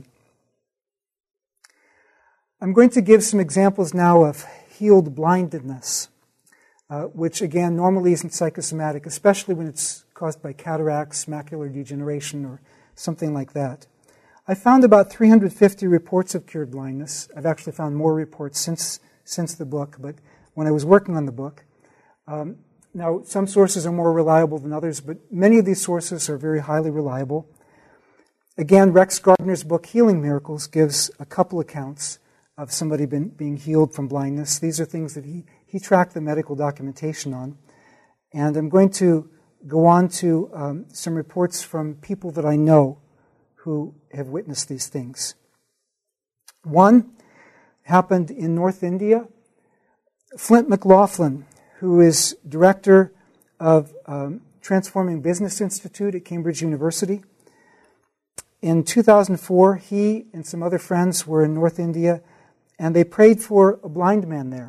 I'm going to give some examples now of healed blindness, which again normally isn't psychosomatic, especially when it's caused by cataracts, macular degeneration, or something like that. I found about 350 reports of cured blindness. I've actually found more reports since the book, but when I was working on the book. Now, some sources are more reliable than others, but many of these sources are very highly reliable. Again, Rex Gardner's book, Healing Miracles, gives a couple accounts of somebody being healed from blindness. These are things that he tracked the medical documentation on. And I'm going to go on to some reports from people that I know who have witnessed these things. One happened in North India. Flint McLaughlin, who is director of Transforming Business Institute at Cambridge University. In 2004, he and some other friends were in North India, and they prayed for a blind man there.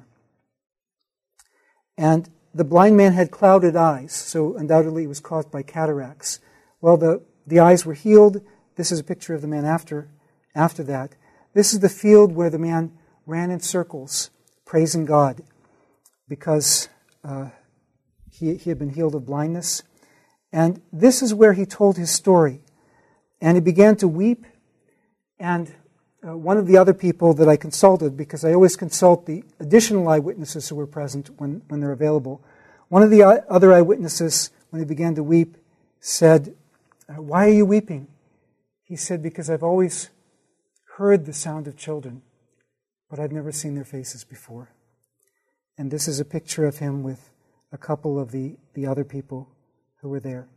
And the blind man had clouded eyes, so undoubtedly it was caused by cataracts. Well, the eyes were healed. This is a picture of the man after that. This is the field where the man ran in circles, praising God, because he had been healed of blindness. And this is where he told his story. And he began to weep. And one of the other people that I consulted, because I always consult the additional eyewitnesses who were present when they're available, one of the other eyewitnesses, when he began to weep, said, "Why are you weeping?" He said, "Because I've always heard the sound of children, but I've never seen their faces before." And this is a picture of him with a couple of the other people who were there.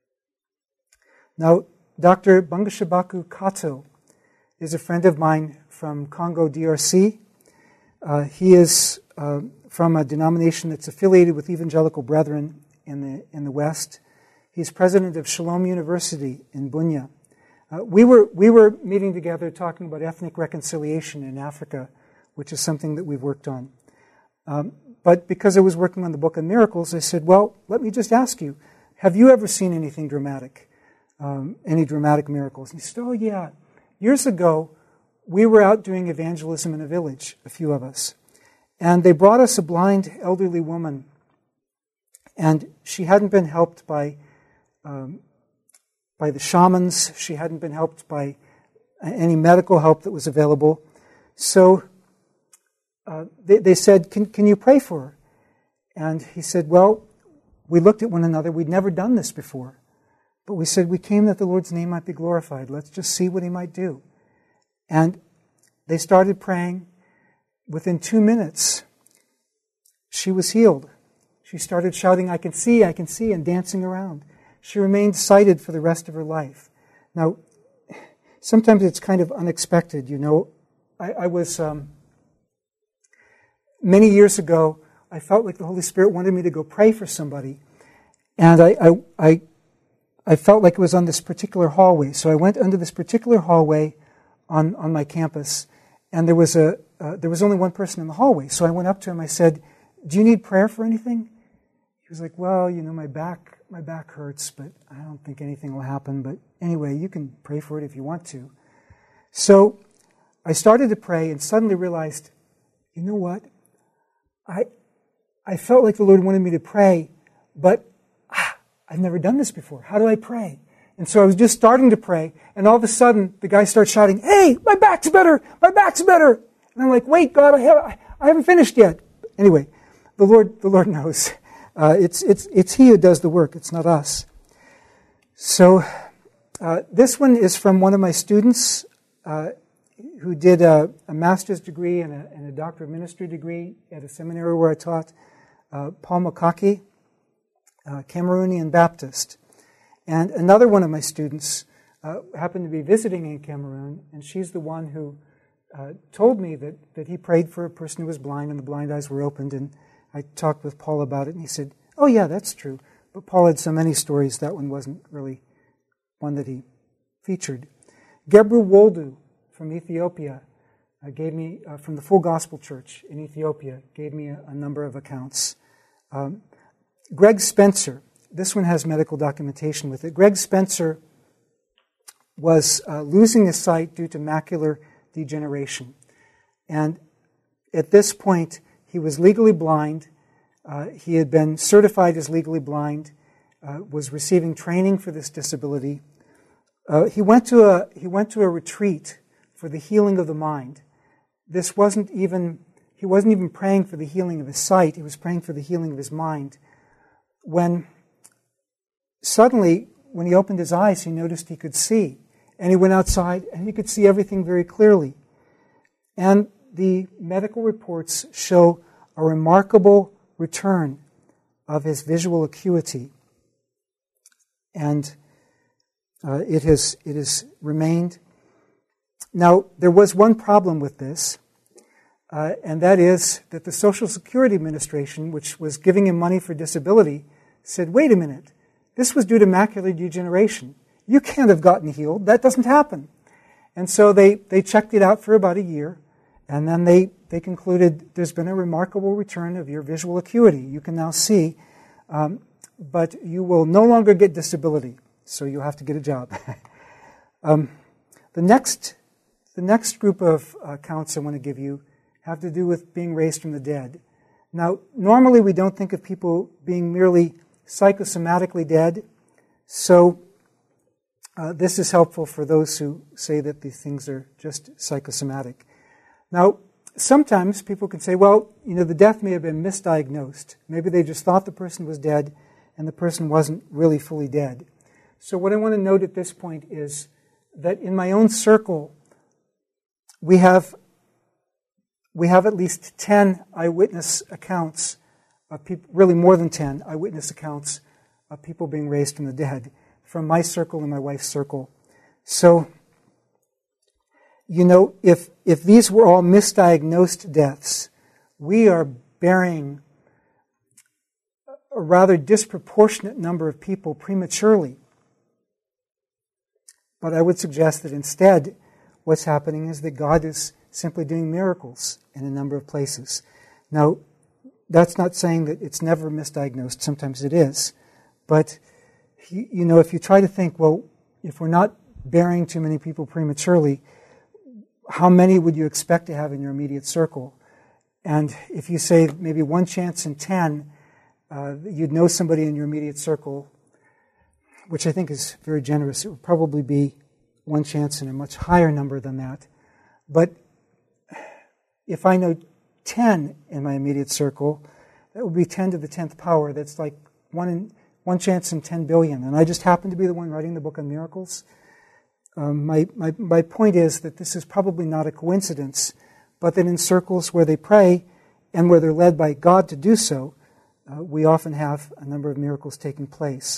Now, Dr. Bangashabaku Kato is a friend of mine from Congo, DRC. He is from a denomination that's affiliated with Evangelical Brethren in the West. He's president of Shalom University in Bunia. We were meeting together talking about ethnic reconciliation in Africa, which is something that we've worked on. But because I was working on the Book of Miracles, I said, "Well, let me just ask you, have you ever seen anything dramatic, any dramatic miracles?" And he said, "Oh, yeah. Years ago, we were out doing evangelism in a village, a few of us, and they brought us a blind elderly woman, and she hadn't been helped by the shamans. She hadn't been helped by any medical help that was available. So they said, can you pray for her?" And he said, "Well, we looked at one another. We'd never done this before. But we said, we came that the Lord's name might be glorified. Let's just see what he might do." And they started praying. Within 2 minutes, she was healed. She started shouting, I can see," and dancing around. She remained sighted for the rest of her life. Now, sometimes it's kind of unexpected, you know. I was, many years ago, I felt like the Holy Spirit wanted me to go pray for somebody. And I felt like it was on this particular hallway. So I went under this particular hallway on my campus, and there was only one person in the hallway. So I went up to him. I said, "Do you need prayer for anything?" He was like, "Well, you know, my back hurts, but I don't think anything will happen. But anyway, you can pray for it if you want to." So I started to pray and suddenly realized, you know what? I felt like the Lord wanted me to pray, but I've never done this before. How do I pray? And so I was just starting to pray, and all of a sudden, the guy starts shouting, "Hey, my back's better! My back's better!" And I'm like, "Wait, God, I haven't finished yet." Anyway, the Lord knows. It's He who does the work. It's not us. So this one is from one of my students who did a master's degree and a doctor of ministry degree at a seminary where I taught, Paul Makaki, Cameroonian Baptist. And another one of my students, happened to be visiting in Cameroon, and she's the one who told me that he prayed for a person who was blind and the blind eyes were opened. And I talked with Paul about it, and he said, "Oh yeah, that's true." But Paul had so many stories, that one wasn't really one that he featured. Gebru Woldu from Ethiopia gave me, from the Full Gospel Church in Ethiopia, gave me a number of accounts. Greg Spencer, this one has medical documentation with it. Greg Spencer was losing his sight due to macular degeneration. And at this point, he was legally blind. He had been certified as legally blind, was receiving training for this disability. He went to a retreat for the healing of the mind. He wasn't even praying for the healing of his sight, he was praying for the healing of his mind. When suddenly, when he opened his eyes, he noticed he could see. And he went outside and he could see everything very clearly. And the medical reports show a remarkable return of his visual acuity. And it has remained. Now, there was one problem with this, and that is that the Social Security Administration, which was giving him money for disability, said, "Wait a minute, this was due to macular degeneration. You can't have gotten healed. That doesn't happen." And so they checked it out for about a year, and then they concluded there's been a remarkable return of your visual acuity. You can now see, but you will no longer get disability, so you'll have to get a job. The next group of accounts I want to give you have to do with being raised from the dead. Now, normally we don't think of people being merely psychosomatically dead, so this is helpful for those who say that these things are just psychosomatic. Now, sometimes people can say, well, the death may have been misdiagnosed. Maybe they just thought the person was dead and the person wasn't really fully dead. So what I want to note at this point is that in my own circle, we have at least 10 eyewitness accounts of people, really more than 10 eyewitness accounts of people being raised from the dead, from my circle and my wife's circle. So, if these were all misdiagnosed deaths, we are burying a rather disproportionate number of people prematurely. But I would suggest that instead, what's happening is that God is simply doing miracles in a number of places. Now, that's not saying that it's never misdiagnosed. Sometimes it is. But, if you try to think, well, if we're not burying too many people prematurely, how many would you expect to have in your immediate circle? And if you say maybe 1 chance in 10, you'd know somebody in your immediate circle, which I think is very generous. It would probably be 1 chance in a much higher number than that. But if I know 10 in my immediate circle, that would be 10 to the 10th power. That's like 1 chance in 10 billion. And I just happen to be the one writing the book on miracles. My point is that this is probably not a coincidence, but that in circles where they pray and where they're led by God to do so, we often have a number of miracles taking place.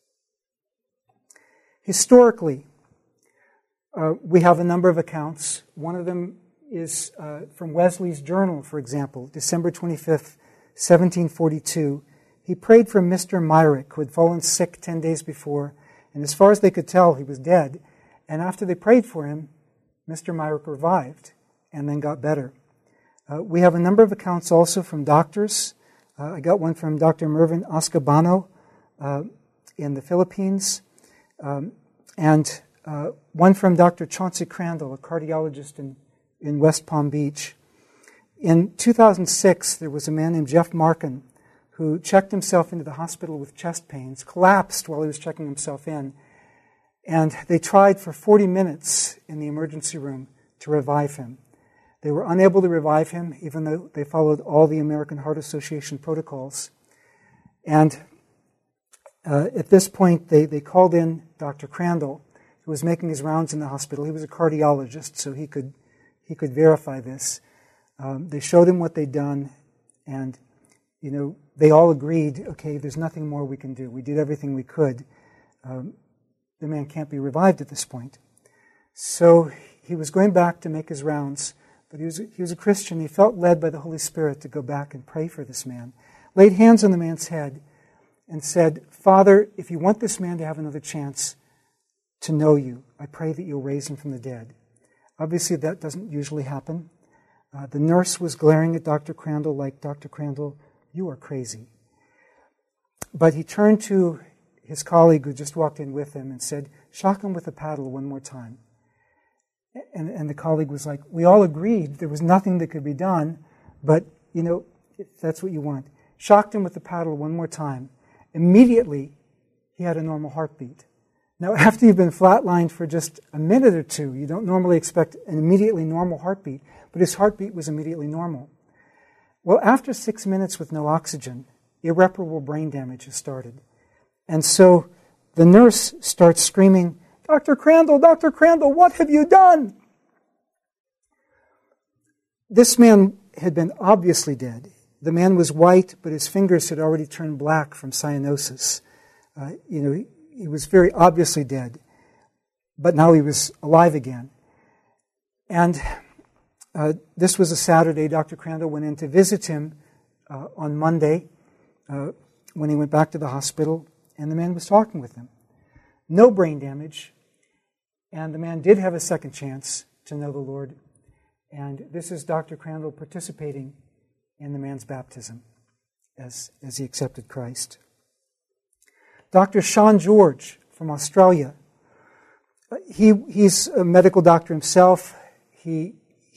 Historically, we have a number of accounts. One of them is from Wesley's journal, for example, December 25th, 1742. He prayed for Mr. Myrick, who had fallen sick 10 days before, and as far as they could tell, he was dead. And after they prayed for him, Mr. Myrick revived and then got better. We have a number of accounts also from doctors. I got one from Dr. Mervyn Oscabano in the Philippines, and one from Dr. Chauncey Crandall, a cardiologist in West Palm Beach. In 2006, there was a man named Jeff Markin who checked himself into the hospital with chest pains, collapsed while he was checking himself in, and they tried for 40 minutes in the emergency room to revive him. They were unable to revive him, even though they followed all the American Heart Association protocols. And at this point, they called in Dr. Crandall, who was making his rounds in the hospital. He was a cardiologist, so he could verify this. They showed him what they'd done, and they all agreed, okay, there's nothing more we can do. We did everything we could. the man can't be revived at this point. So he was going back to make his rounds, but he was a Christian. He felt led by the Holy Spirit to go back and pray for this man. Laid hands on the man's head and said, Father, if you want this man to have another chance to know you, I pray that you'll raise him from the dead. Obviously, that doesn't usually happen. The nurse was glaring at Dr. Crandall like, Dr. Crandall, you are crazy. But he turned to his colleague who just walked in with him and said, shock him with a paddle one more time. And the colleague was like, we all agreed there was nothing that could be done, but, if that's what you want. Shocked him with the paddle one more time. Immediately, he had a normal heartbeat. Now, after you've been flatlined for just a minute or two, you don't normally expect an immediately normal heartbeat, but his heartbeat was immediately normal. Well, after 6 minutes with no oxygen, irreparable brain damage has started. And so the nurse starts screaming, Dr. Crandall, what have you done? This man had been obviously dead. The man was white, but his fingers had already turned black from cyanosis. He was very obviously dead, but now he was alive again. And this was a Saturday. Dr. Crandall went in to visit him on Monday when he went back to the hospital, and the man was talking with him. No brain damage, and the man did have a second chance to know the Lord. And this is Dr. Crandall participating in the man's baptism as he accepted Christ. Dr. Sean George from Australia, he's a medical doctor himself. He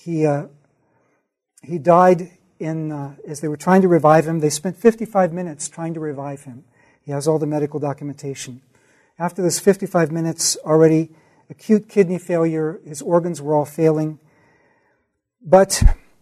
died as they were trying to revive him. They spent 55 minutes trying to revive him. He has all the medical documentation. After those 55 minutes, already acute kidney failure, his organs were all failing. But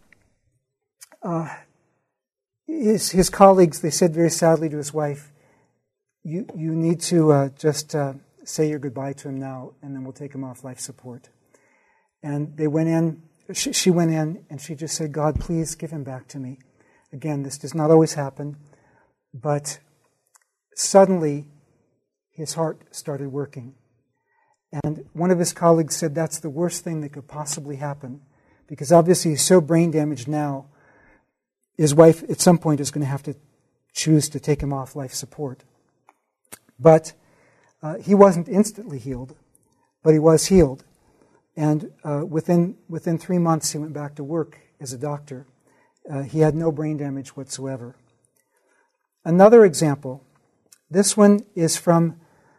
his colleagues, they said very sadly to his wife, you need to just say your goodbye to him now, and then we'll take him off life support. And they went in, she went in, and she just said, God, please give him back to me. Again, this does not always happen, but suddenly his heart started working. And one of his colleagues said that's the worst thing that could possibly happen, because obviously he's so brain damaged now, his wife at some point is going to have to choose to take him off life support. But he wasn't instantly healed, but he was healed. And within 3 months, he went back to work as a doctor. He had no brain damage whatsoever. Another example, this one is from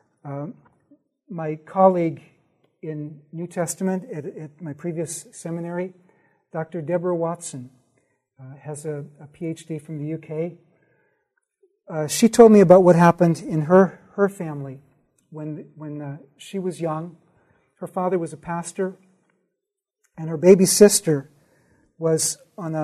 my colleague in New Testament at my previous seminary, Dr. Deborah Watson, has a PhD from the UK. She told me about what happened in her family when she was young. Her father was a pastor, and her baby sister was on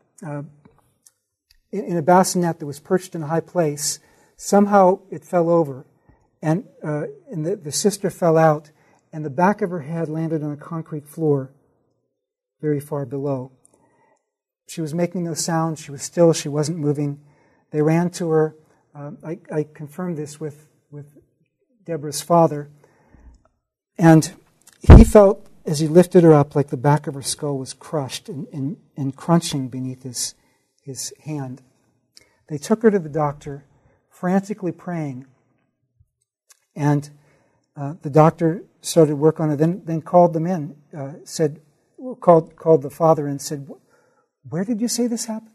in a bassinet that was perched in a high place. Somehow it fell over, and the sister fell out, and the back of her head landed on a concrete floor very far below. She was making no sound. She was still. She wasn't moving. They ran to her. I confirmed this with Deborah's father, and he felt, as he lifted her up, like the back of her skull was crushed and crunching beneath his hand. They took her to the doctor, frantically praying, and the doctor started work on her, then called them in, called the father and said, where did you say this happened?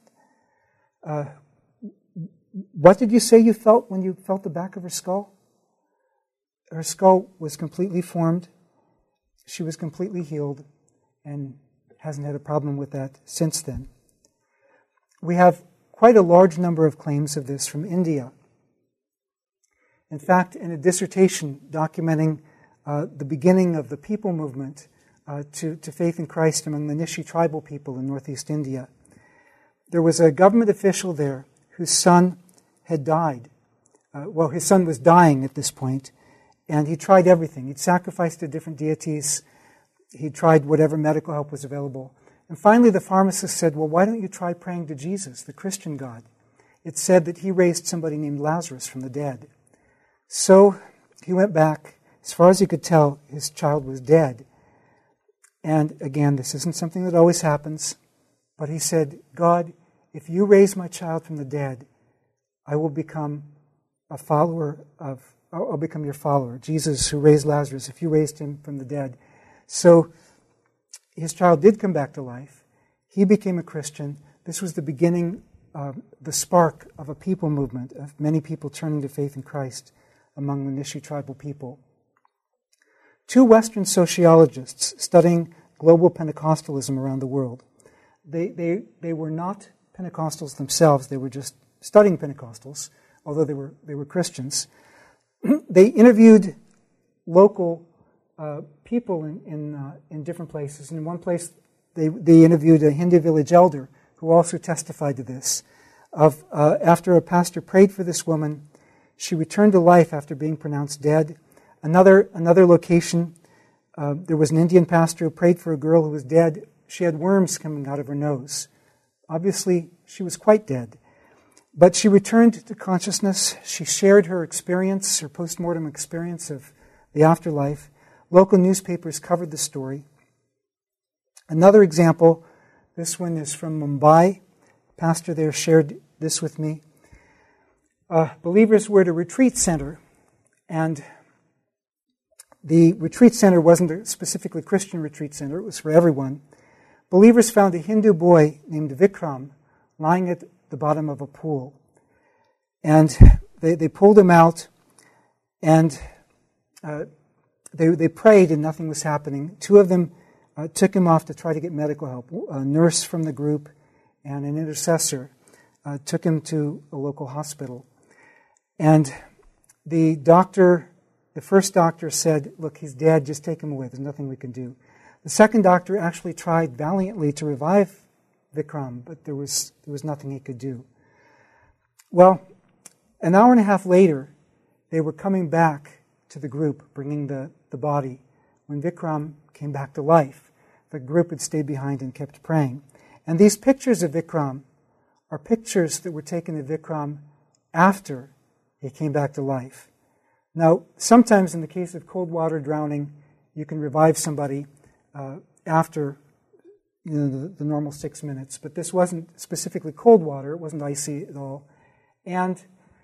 What did you say you felt when you felt the back of her skull? Her skull was completely formed. She was completely healed and hasn't had a problem with that since then. We have quite a large number of claims of this from India. In fact, in a dissertation documenting the beginning of the people movement to faith in Christ among the Nishi tribal people in northeast India, there was a government official there whose son had died. His son was dying at this point, and he tried everything. He'd sacrificed to different deities. He tried whatever medical help was available. And finally the pharmacist said, well, why don't you try praying to Jesus, the Christian God? It said that he raised somebody named Lazarus from the dead. So he went back, As far as he could tell, his child was dead. And again, this isn't something that always happens, but he said, God, if you raise my child from the dead, I will become I'll become your follower. Jesus, who raised Lazarus, if you raised him from the dead. So his child did come back to life. He became a Christian. This was the beginning, the spark of a people movement, of many people turning to faith in Christ among the Nishi tribal people. Two Western sociologists studying global Pentecostalism around the world. They were not Pentecostals themselves. They were just studying Pentecostals, although they were Christians. They interviewed local people in different places. In one place, they interviewed a Hindu village elder who also testified to this. After a pastor prayed for this woman, she returned to life after being pronounced dead. Another location, there was an Indian pastor who prayed for a girl who was dead. She had worms coming out of her nose. Obviously, she was quite dead. But she returned to consciousness. She shared her experience, her post-mortem experience of the afterlife. Local newspapers covered the story. Another example, this one is from Mumbai. The pastor there shared this with me. Believers were at a retreat center, and the retreat center wasn't a specifically Christian retreat center. It was for everyone. Believers found a Hindu boy named Vikram lying at the bottom of a pool. And they pulled him out, and they prayed, and nothing was happening. Two of them took him off to try to get medical help. A nurse from the group and an intercessor took him to a local hospital. And the first doctor said, look, he's dead, just take him away. There's nothing we can do. The second doctor actually tried valiantly to revive Vikram, but there was nothing he could do. Well, an hour and a half later, they were coming back to the group, bringing the body. When Vikram came back to life, the group had stayed behind and kept praying. And these pictures of Vikram are pictures that were taken of Vikram after he came back to life. Now, sometimes in the case of cold water drowning, you can revive somebody after the normal 6 minutes, but this wasn't specifically cold water. It wasn't icy at all. And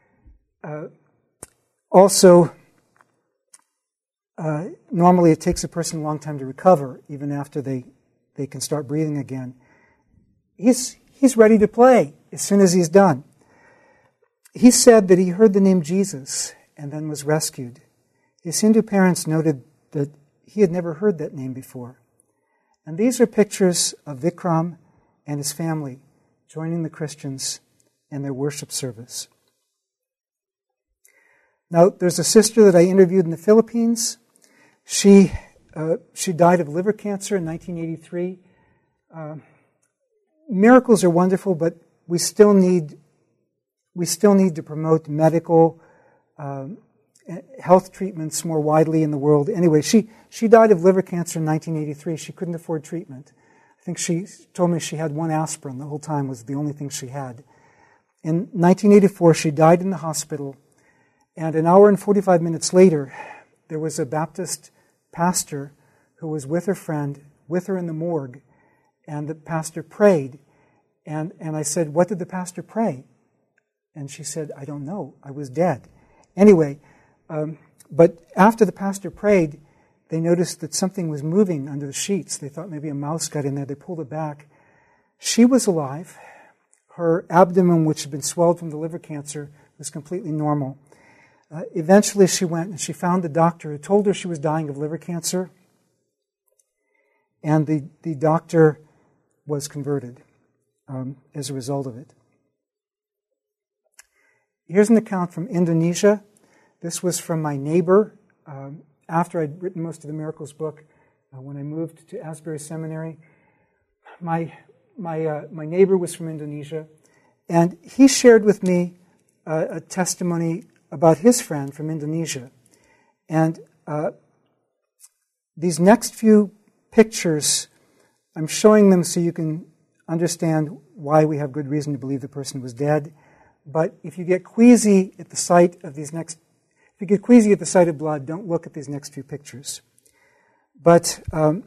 also, normally it takes a person a long time to recover, even after they can start breathing again. He's ready to play as soon as he's done. He said that he heard the name Jesus and then was rescued. His Hindu parents noted that he had never heard that name before. And these are pictures of Vikram and his family joining the Christians in their worship service. Now, there's a sister that I interviewed in the Philippines. She died of liver cancer in 1983. Miracles are wonderful, but we still need to promote medical health treatments more widely in the world. Anyway, she died of liver cancer in 1983. She couldn't afford treatment. I think she told me she had one aspirin the whole time, was the only thing she had. In 1984, she died in the hospital, and an hour and 45 minutes later, there was a Baptist pastor who was with her friend, with her in the morgue, and the pastor prayed. And I said, what did the pastor pray? And she said, I don't know. I was dead. Anyway, but after the pastor prayed, they noticed that something was moving under the sheets. They thought maybe a mouse got in there. They pulled it back. She was alive. Her abdomen, which had been swelled from the liver cancer, was completely normal. Eventually she went and she found the doctor who told her she was dying of liver cancer. And the doctor was converted as a result of it. Here's an account from Indonesia. This was from my neighbor after I'd written most of the Miracles book. When I moved to Asbury Seminary, my neighbor was from Indonesia, and he shared with me a testimony about his friend from Indonesia. And these next few pictures, I'm showing them so you can understand why we have good reason to believe the person was dead. But if you get queasy at the sight of these next, you get queasy at the sight of blood, don't look at these next few pictures. But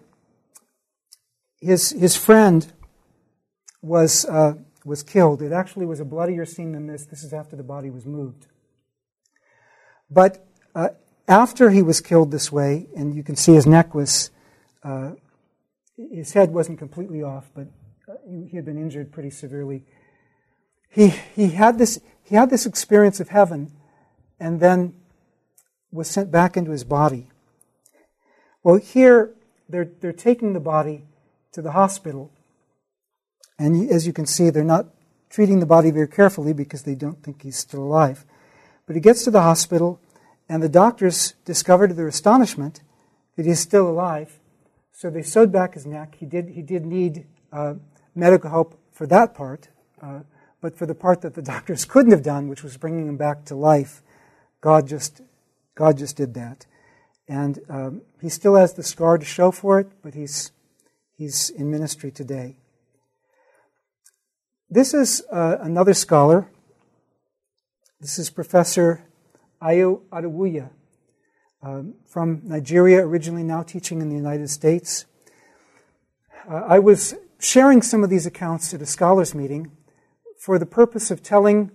his friend was killed. It actually was a bloodier scene than this. This is after the body was moved. But after he was killed this way, and you can see his neck was, his head wasn't completely off, but he had been injured pretty severely. He had this experience of heaven, and then was sent back into his body. Well, here they're taking the body to the hospital, and as you can see, they're not treating the body very carefully because they don't think he's still alive. But he gets to the hospital, and the doctors discover to their astonishment that he's still alive. So they sewed back his neck. He did need medical help for that part, but for the part that the doctors couldn't have done, which was bringing him back to life, God just did that. And he still has the scar to show for it, but he's in ministry today. This is another scholar. This is Professor Ayo Adewuya from Nigeria, originally now teaching in the United States. I was sharing some of these accounts at a scholars meeting for the purpose of telling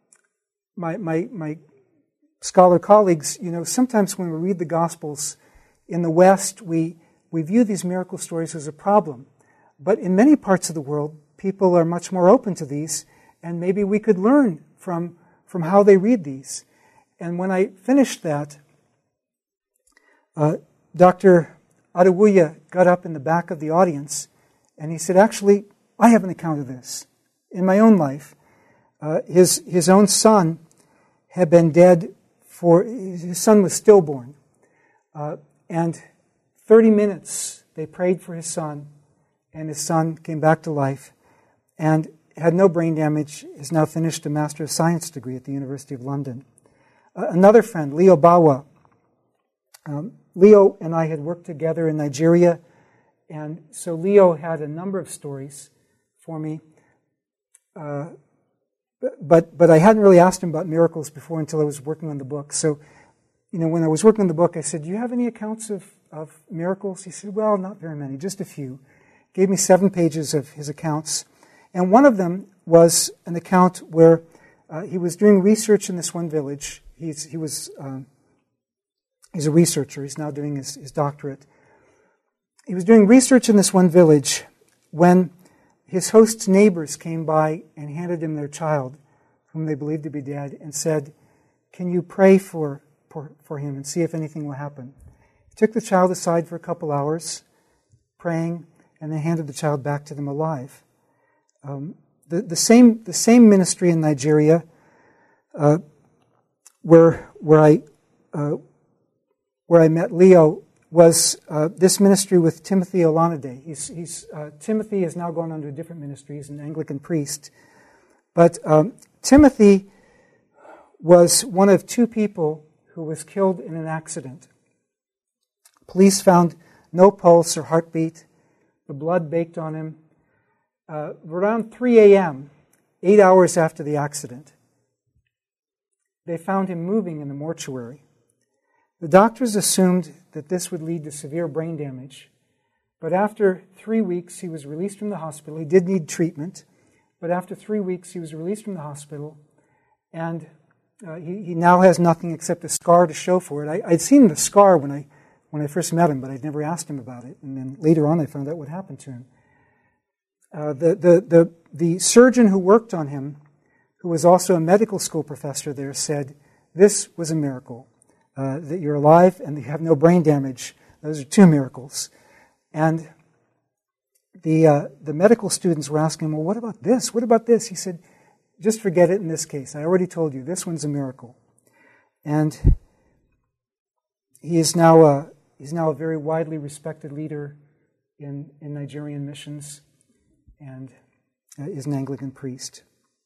my scholar colleagues, sometimes when we read the Gospels in the West, we view these miracle stories as a problem. But in many parts of the world, people are much more open to these, and maybe we could learn from how they read these. And when I finished that, Dr. Adewuya got up in the back of the audience, and he said, actually, I have an account of this. In my own life, his own son had been dead his son was stillborn. And 30 minutes they prayed for his son, and his son came back to life and had no brain damage, has now finished a Master of Science degree at the University of London. Another friend, Leo Bawa. Leo and I had worked together in Nigeria, and so Leo had a number of stories for me. But I hadn't really asked him about miracles before until I was working on the book. So, when I was working on the book, I said, do you have any accounts of miracles? He said, well, not very many, just a few. Gave me 7 pages of his accounts. And one of them was an account where he was doing research in this one village. He's a researcher. He's now doing his doctorate. He was doing research in this one village when his host's neighbors came by and handed him their child, whom they believed to be dead, and said, can you pray for him and see if anything will happen? He took the child aside for a couple hours, praying, and then handed the child back to them alive. The same ministry in Nigeria, where I met Leo, was this ministry with Timothy Olanide. Timothy has now gone under different ministries, an Anglican priest. But Timothy was one of 2 people who was killed in an accident. Police found no pulse or heartbeat. The blood baked on him. Around 3 a.m., 8 hours after the accident, they found him moving in the mortuary. The doctors assumed that this would lead to severe brain damage, but after 3 weeks he was released from the hospital. He did need treatment, but after 3 weeks he was released from the hospital, and he now has nothing except a scar to show for it. I'd seen the scar when I first met him, but I'd never asked him about it, and then later on I found out what happened to him. The surgeon who worked on him, who was also a medical school professor there, said, this was a miracle. That you're alive and you have no brain damage. Those are 2 miracles. And the medical students were asking him, well, what about this? What about this? He said, just forget it in this case. I already told you, this one's a miracle. And he is now a very widely respected leader in Nigerian missions and is an Anglican priest.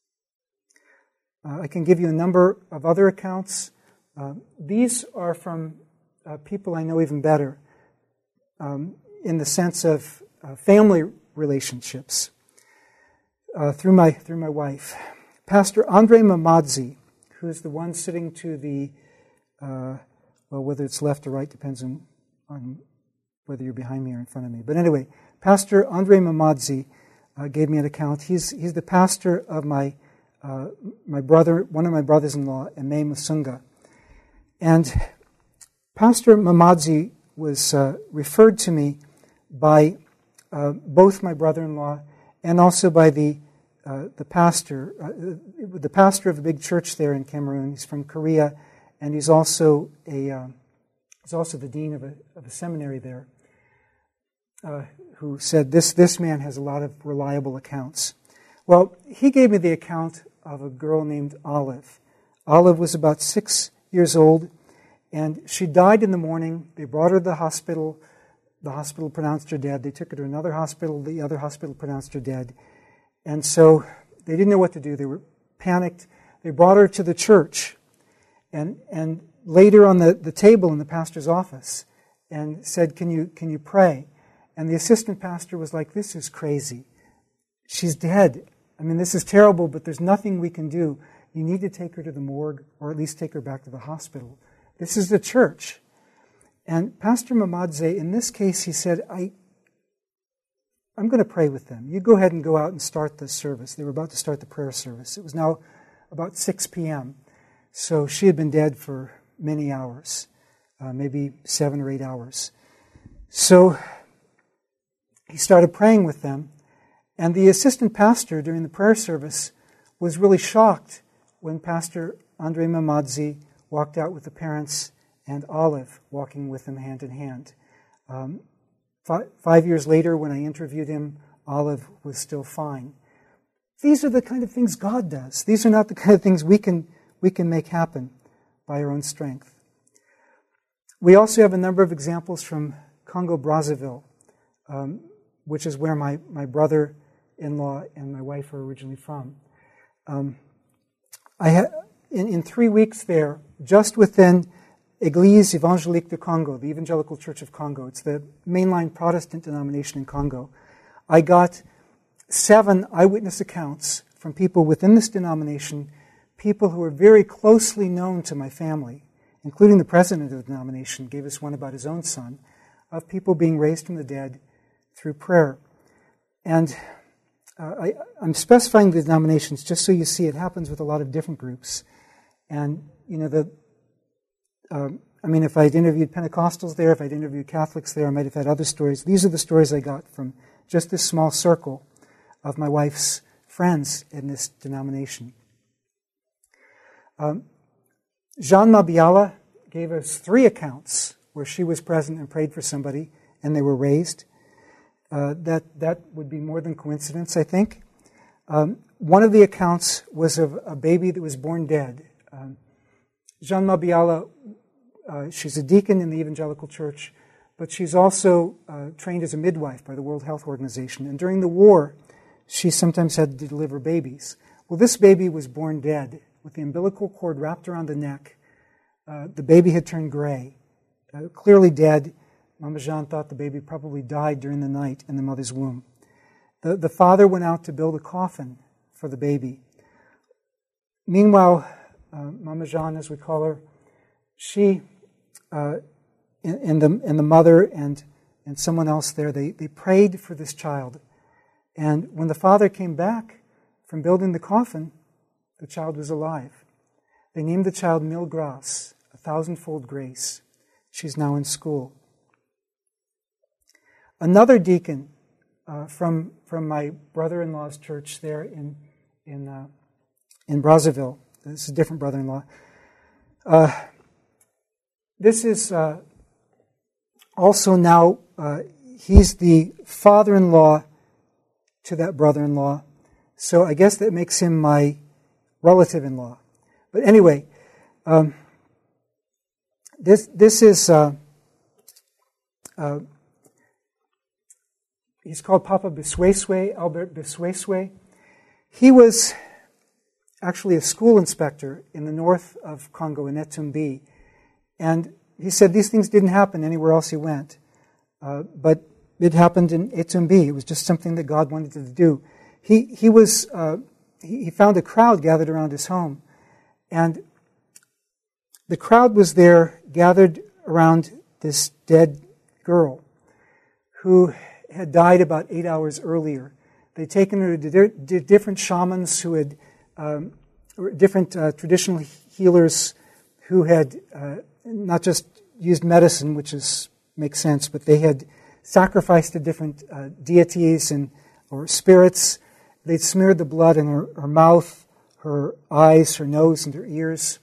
I can give you a number of other accounts. These are from people I know even better in the sense of family relationships through my wife. Pastor Andre Mamadzi, who is the one sitting to the well, whether it's left or right depends on whether you're behind me or in front of me. But anyway, Pastor Andrei Mamadze gave me an account. He's the pastor of my brother, one of my brothers-in-law, Eme Musunga. And Pastor Mamadze was referred to me by both my brother-in-law and also by the pastor of a big church there in Cameroon. He's from Korea, and he's also the dean of a seminary there, who said this man has a lot of reliable accounts. Well, he gave me the account of a girl named Olive. Olive was about 6 years old, and she died in the morning. They brought her to the hospital. The hospital pronounced her dead. They took her to another hospital. The other hospital pronounced her dead. And so they didn't know what to do. They were panicked. They brought her to the church and laid her on the table in the pastor's office and said, can you pray? And the assistant pastor was like, this is crazy. She's dead. I mean, this is terrible, but there's nothing we can do. You need to take her to the morgue, or at least take her back to the hospital. This is the church. And Pastor Mamadze, in this case, he said, I'm going to pray with them. You go ahead and go out and start the service. They were about to start the prayer service. It was now about 6 p.m. So she had been dead for many hours, maybe 7 or 8 hours. So he started praying with them. And the assistant pastor during the prayer service was really shocked when Pastor Andrei Mamadze walked out with the parents and Olive walking with him hand in hand. 5 years later, when I interviewed him, Olive was still fine. These are the kind of things God does. These are not the kind of things we can make happen by our own strength. We also have a number of examples from Congo-Brazzaville, which is where my brother-in-law and my wife are originally from. I had in 3 weeks there, just within Église Évangélique de Congo, the Evangelical Church of Congo. It's the mainline Protestant denomination in Congo. I got 7 eyewitness accounts from people within this denomination, people who are very closely known to my family, including the president of the denomination, gave us one about his own son, of people being raised from the dead through prayer. And I'm specifying the denominations just so you see it happens with a lot of different groups. And, you know, if I'd interviewed Pentecostals there, if I'd interviewed Catholics there, I might have had other stories. These are the stories I got from just this small circle of my wife's friends in this denomination. Jean Mabiala gave us 3 accounts where she was present and prayed for somebody, and they were raised. That would be more than coincidence, I think. One of the accounts was of a baby that was born dead. Jean Mabiala, she's a deacon in the Evangelical Church, but she's also trained as a midwife by the World Health Organization. And during the war, she sometimes had to deliver babies. Well, this baby was born dead with the umbilical cord wrapped around the neck. The baby had turned gray, clearly dead. Mama Jean thought the baby probably died during the night in the mother's womb. The father went out to build a coffin for the baby. Meanwhile, Mama Jean, as we call her, she and the mother and someone else there, they prayed for this child. And when the father came back from building the coffin, the child was alive. They named the child Mille Grâces, 1,000-fold grace. She's now in school. Another deacon from my brother-in-law's church there in Brazzaville. This is a different brother-in-law. This is also now, he's the father-in-law to that brother-in-law. So I guess that makes him my relative-in-law. But anyway, this is, he's called Papa Bisweswe, Albert Bisweswe. He was actually a school inspector in the north of Congo, in Etumbi. And he said these things didn't happen anywhere else he went. But it happened in Etumbi. It was just something that God wanted to do. He found a crowd gathered around his home. And the crowd was there gathered around this dead girl who had died about 8 hours earlier. They'd taken her to different shamans who had, different traditional healers who had not just used medicine, which makes sense, but they had sacrificed to different deities or spirits. They'd smeared the blood in her mouth, her eyes, her nose, and her ears.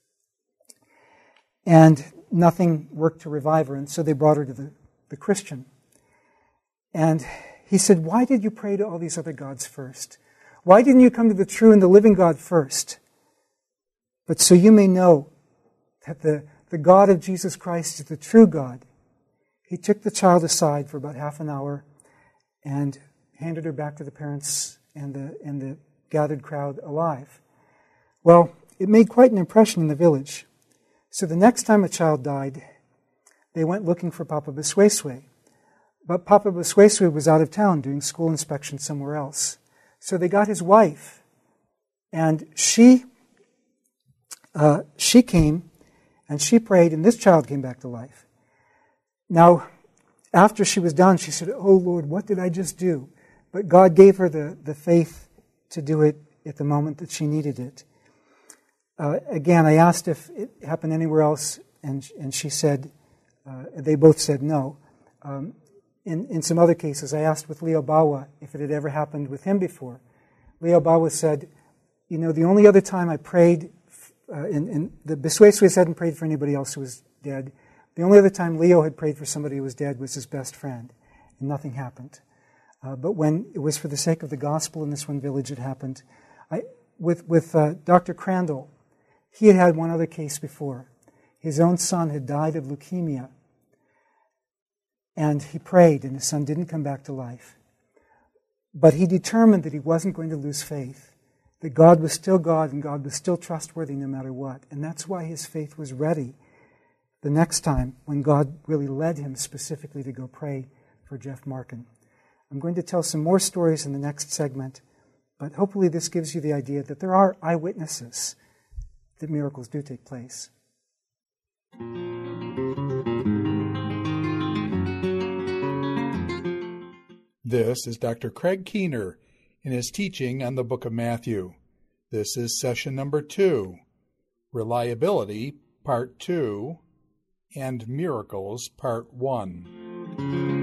And nothing worked to revive her, and so they brought her to the Christian. And he said, "Why did you pray to all these other gods first? Why didn't you come to the true and the living God first? But so you may know that the God of Jesus Christ is the true God." He took the child aside for about half an hour and handed her back to the parents and the gathered crowd alive. Well, it made quite an impression in the village. So the next time a child died, they went looking for Papa Bisweswe. But Papa Bisweswe was out of town doing school inspection somewhere else. So they got his wife, and she came and she prayed, and this child came back to life. Now, after she was done, she said, "Oh Lord, what did I just do?" But God gave her the faith to do it at the moment that she needed it. Again, I asked if it happened anywhere else, and she said, they both said no. In some other cases, I asked with Leo Bawa if it had ever happened with him before. Leo Bawa said, the only other time I prayed, and the Bisweswes hadn't prayed for anybody else who was dead. The only other time Leo had prayed for somebody who was dead was his best friend, and nothing happened. But when it was for the sake of the gospel in this one village, it happened. With Dr. Crandall, he had one other case before. His own son had died of leukemia, and he prayed, and his son didn't come back to life. But he determined that he wasn't going to lose faith, that God was still God and God was still trustworthy no matter what. And that's why his faith was ready the next time when God really led him specifically to go pray for Jeff Markin. I'm going to tell some more stories in the next segment, but hopefully this gives you the idea that there are eyewitnesses that miracles do take place. This is Dr. Craig Keener in his teaching on the book of Matthew. This is session number 2, Reliability, Part 2, and Miracles, Part 1.